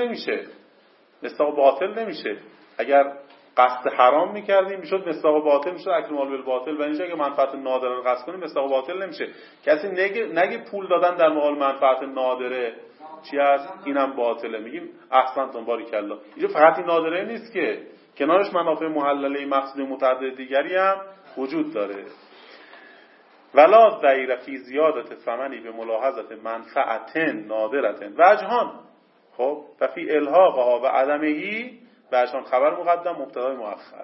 باطل نمیشه. اگر قصد حرام میکردیم میشد مصداق باطل، میشد اکل مال بالباطل. و اینجا اگه منفعت نادره رو قصد کنیم مصداق باطل نمیشه. کسی نگه پول دادن در مقابل منفعت نادره چی هست؟ اینم باطله. میگیم احسنتون باریکالله. اینجا فقط این نادره نیست که کنارش منافع محلله مقصود متعدد دیگری هم وجود داره. ولا ضیر فی زیادت ثمنی به ملاحظت منفعت نادرة وجهان. خب ففی الحاقها و عدمهی وجهان، خبر مقدم مبتدا مؤخر،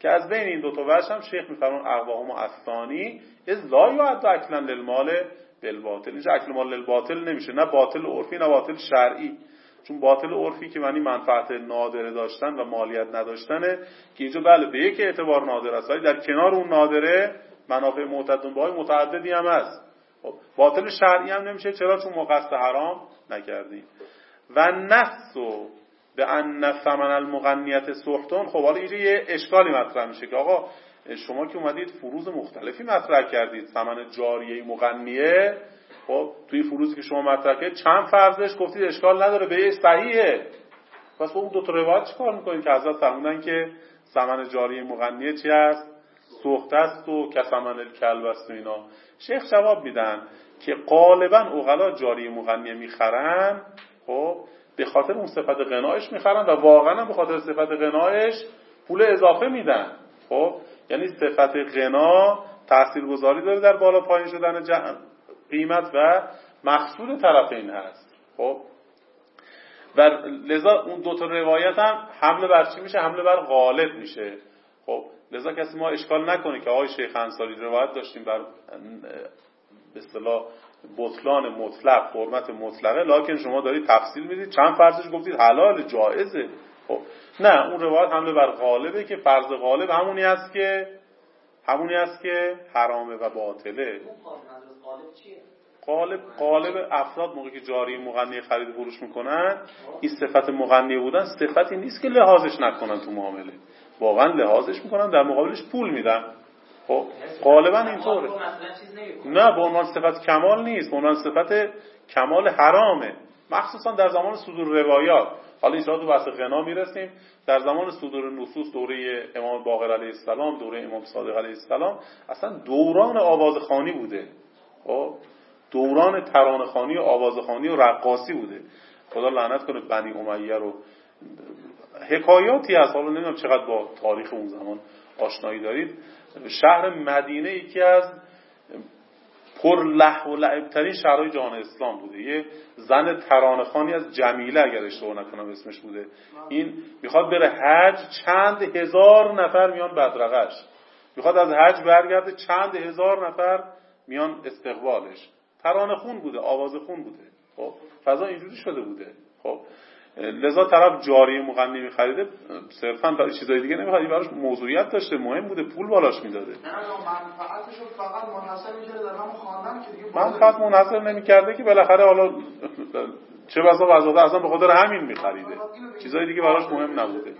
که از بین این دو تا وجه هم شیخ میفرمون اقواهم الثانی از لا یعد اکلا للمال بالباطل. اینجا اکل مال للباطل نمیشه، نه باطل عرفی نه باطل شرعی. چون باطل عرفی که معنی منفعت نادره داشتن و مالیت نداشتنه که اینجا بله به یک اعتبار نادر است، ولی در کنار اون نادره منافع معتدون بهای متعددی هم هست. باطل شرعی هم نمیشه، چرا؟ چون ما قصد حرام نکردیم. و نفسو به ان ثمن المغنیت سحتون. خب حالا اینجا یه اشکالی مطرح میشه که آقا شما که اومدید فروض مختلفی مطرح کردید، ثمن جاریه مغنیه، خب توی فروضی که شما مطرح کردید چند فرضش گفتید اشکال نداره به صحیحه، پس با اون دو تا روایت چیکار میکنید که حضرت فرمودن که ثمن جاریه مغنیه چی است؟ سخت است و کثمن الکلب است و اینا. شیخ جواب میدن که غالبا عقلا جاریه مغنیه میخرن خب به خاطر اون صفت غنایش میخرن و واقعا به خاطر صفت غنایش پول اضافه میدن. خب یعنی صفت غنا تاثیرگذاری داره در بالا پایین شدن قیمت و مقصود طرفین هست. خب و لذا اون دو تا روایت هم حمله بر چی میشه؟ حمله بر غالب میشه. خب لذا کسی ما اشکال نکنه که آقای شیخ انصاری روایت داشتیم بر به اصطلاح بطلان مطلق، حرمت مطلقه، لکن شما دارید تفصیل میدید چند فرضش گفتید حلال جایزه. خب نه، اون روایت حمله بر غالبه که فرض غالب همونی است که حرامه و باطله. غالب افراد موقعی که جاری مغنی خرید و فروش میکنن این صفت مغنی بودن صفتی نیست که لحاظش نکنن تو معامله، واقعا لحاظش میکنن، در مقابلش پول میدن. خب غالبا اینطوره. نه به عنوان صفت کمال نیست، به عنوان صفت کمال حرامه، مخصوصا در زمان صدور روایات. حالا ان شاءالله تو بحث غنا میرسیم. در زمان صدور نصوص دوره امام باقر علیه السلام، دوره امام صادق علیه السلام، اصلا دوران آوازخوانی بوده. خب دوران ترانه‌خوانی و آوازخوانی و رقاصی بوده. خدا لعنت کنه بنی امیه رو. حکایاتی هست، حالا نمیدونم چقدر با تاریخ اون زمان آشنایی دارید. شهر مدینه یکی از پر لهو و لعب‌ترین شهرهای جهان اسلام بوده. یه زن ترانه‌خوانی از جمیله اگر اشتباه نکنم اسمش بوده، این میخواد بره حج، چند هزار نفر میان بدرقش، میخواد از حج برگرده، چند هزار نفر میان استقبالش. ترانه‌خون بوده، آوازخون بوده. خب فضا اینجوری شده بوده. خب لذا طرف جاری مغنی می‌خریده صرفاً برای چیزای دیگه نمی‌خرید، براش موضوعیت داشته، مهم بوده، پول بالاش میداده. نه منفعتشو فقط منحصر می‌کرده در همون خواندن که دیگه منفعت منحصر نمی‌کرده که بالاخره حالا چه بسا وضعیت اصلا به خاطر همین می‌خریده، چیزای دیگه براش مهم نبوده.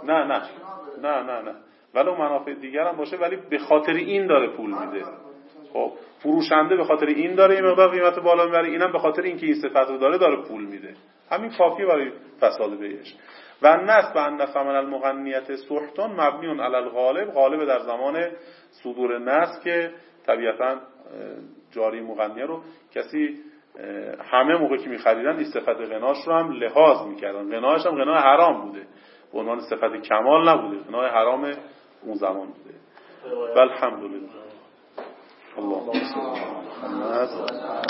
نه ولی منافع دیگر هم باشه ولی به خاطر این داره پول میده. خب فروشنده به خاطر این داره این مقدار قیمت بالا میبره، اینم به خاطر اینکه این صفت رو داره پول میده. همین کافیه برای فساد بیعش. و نسب ان ثمن المغنیت سحتون مبنی علی الغالب، غالب در زمان صدور نص که طبیعتا جاری مغنیه رو کسی همه موقع که می‌خریدن این صفت غناش رو هم لحاظ می‌کردن. غناش هم غنای حرام بوده، به عنوان صفت کمال نبوده، غنای حرام اون زمان بوده. والحمدلله. اللهم صل علی محمد.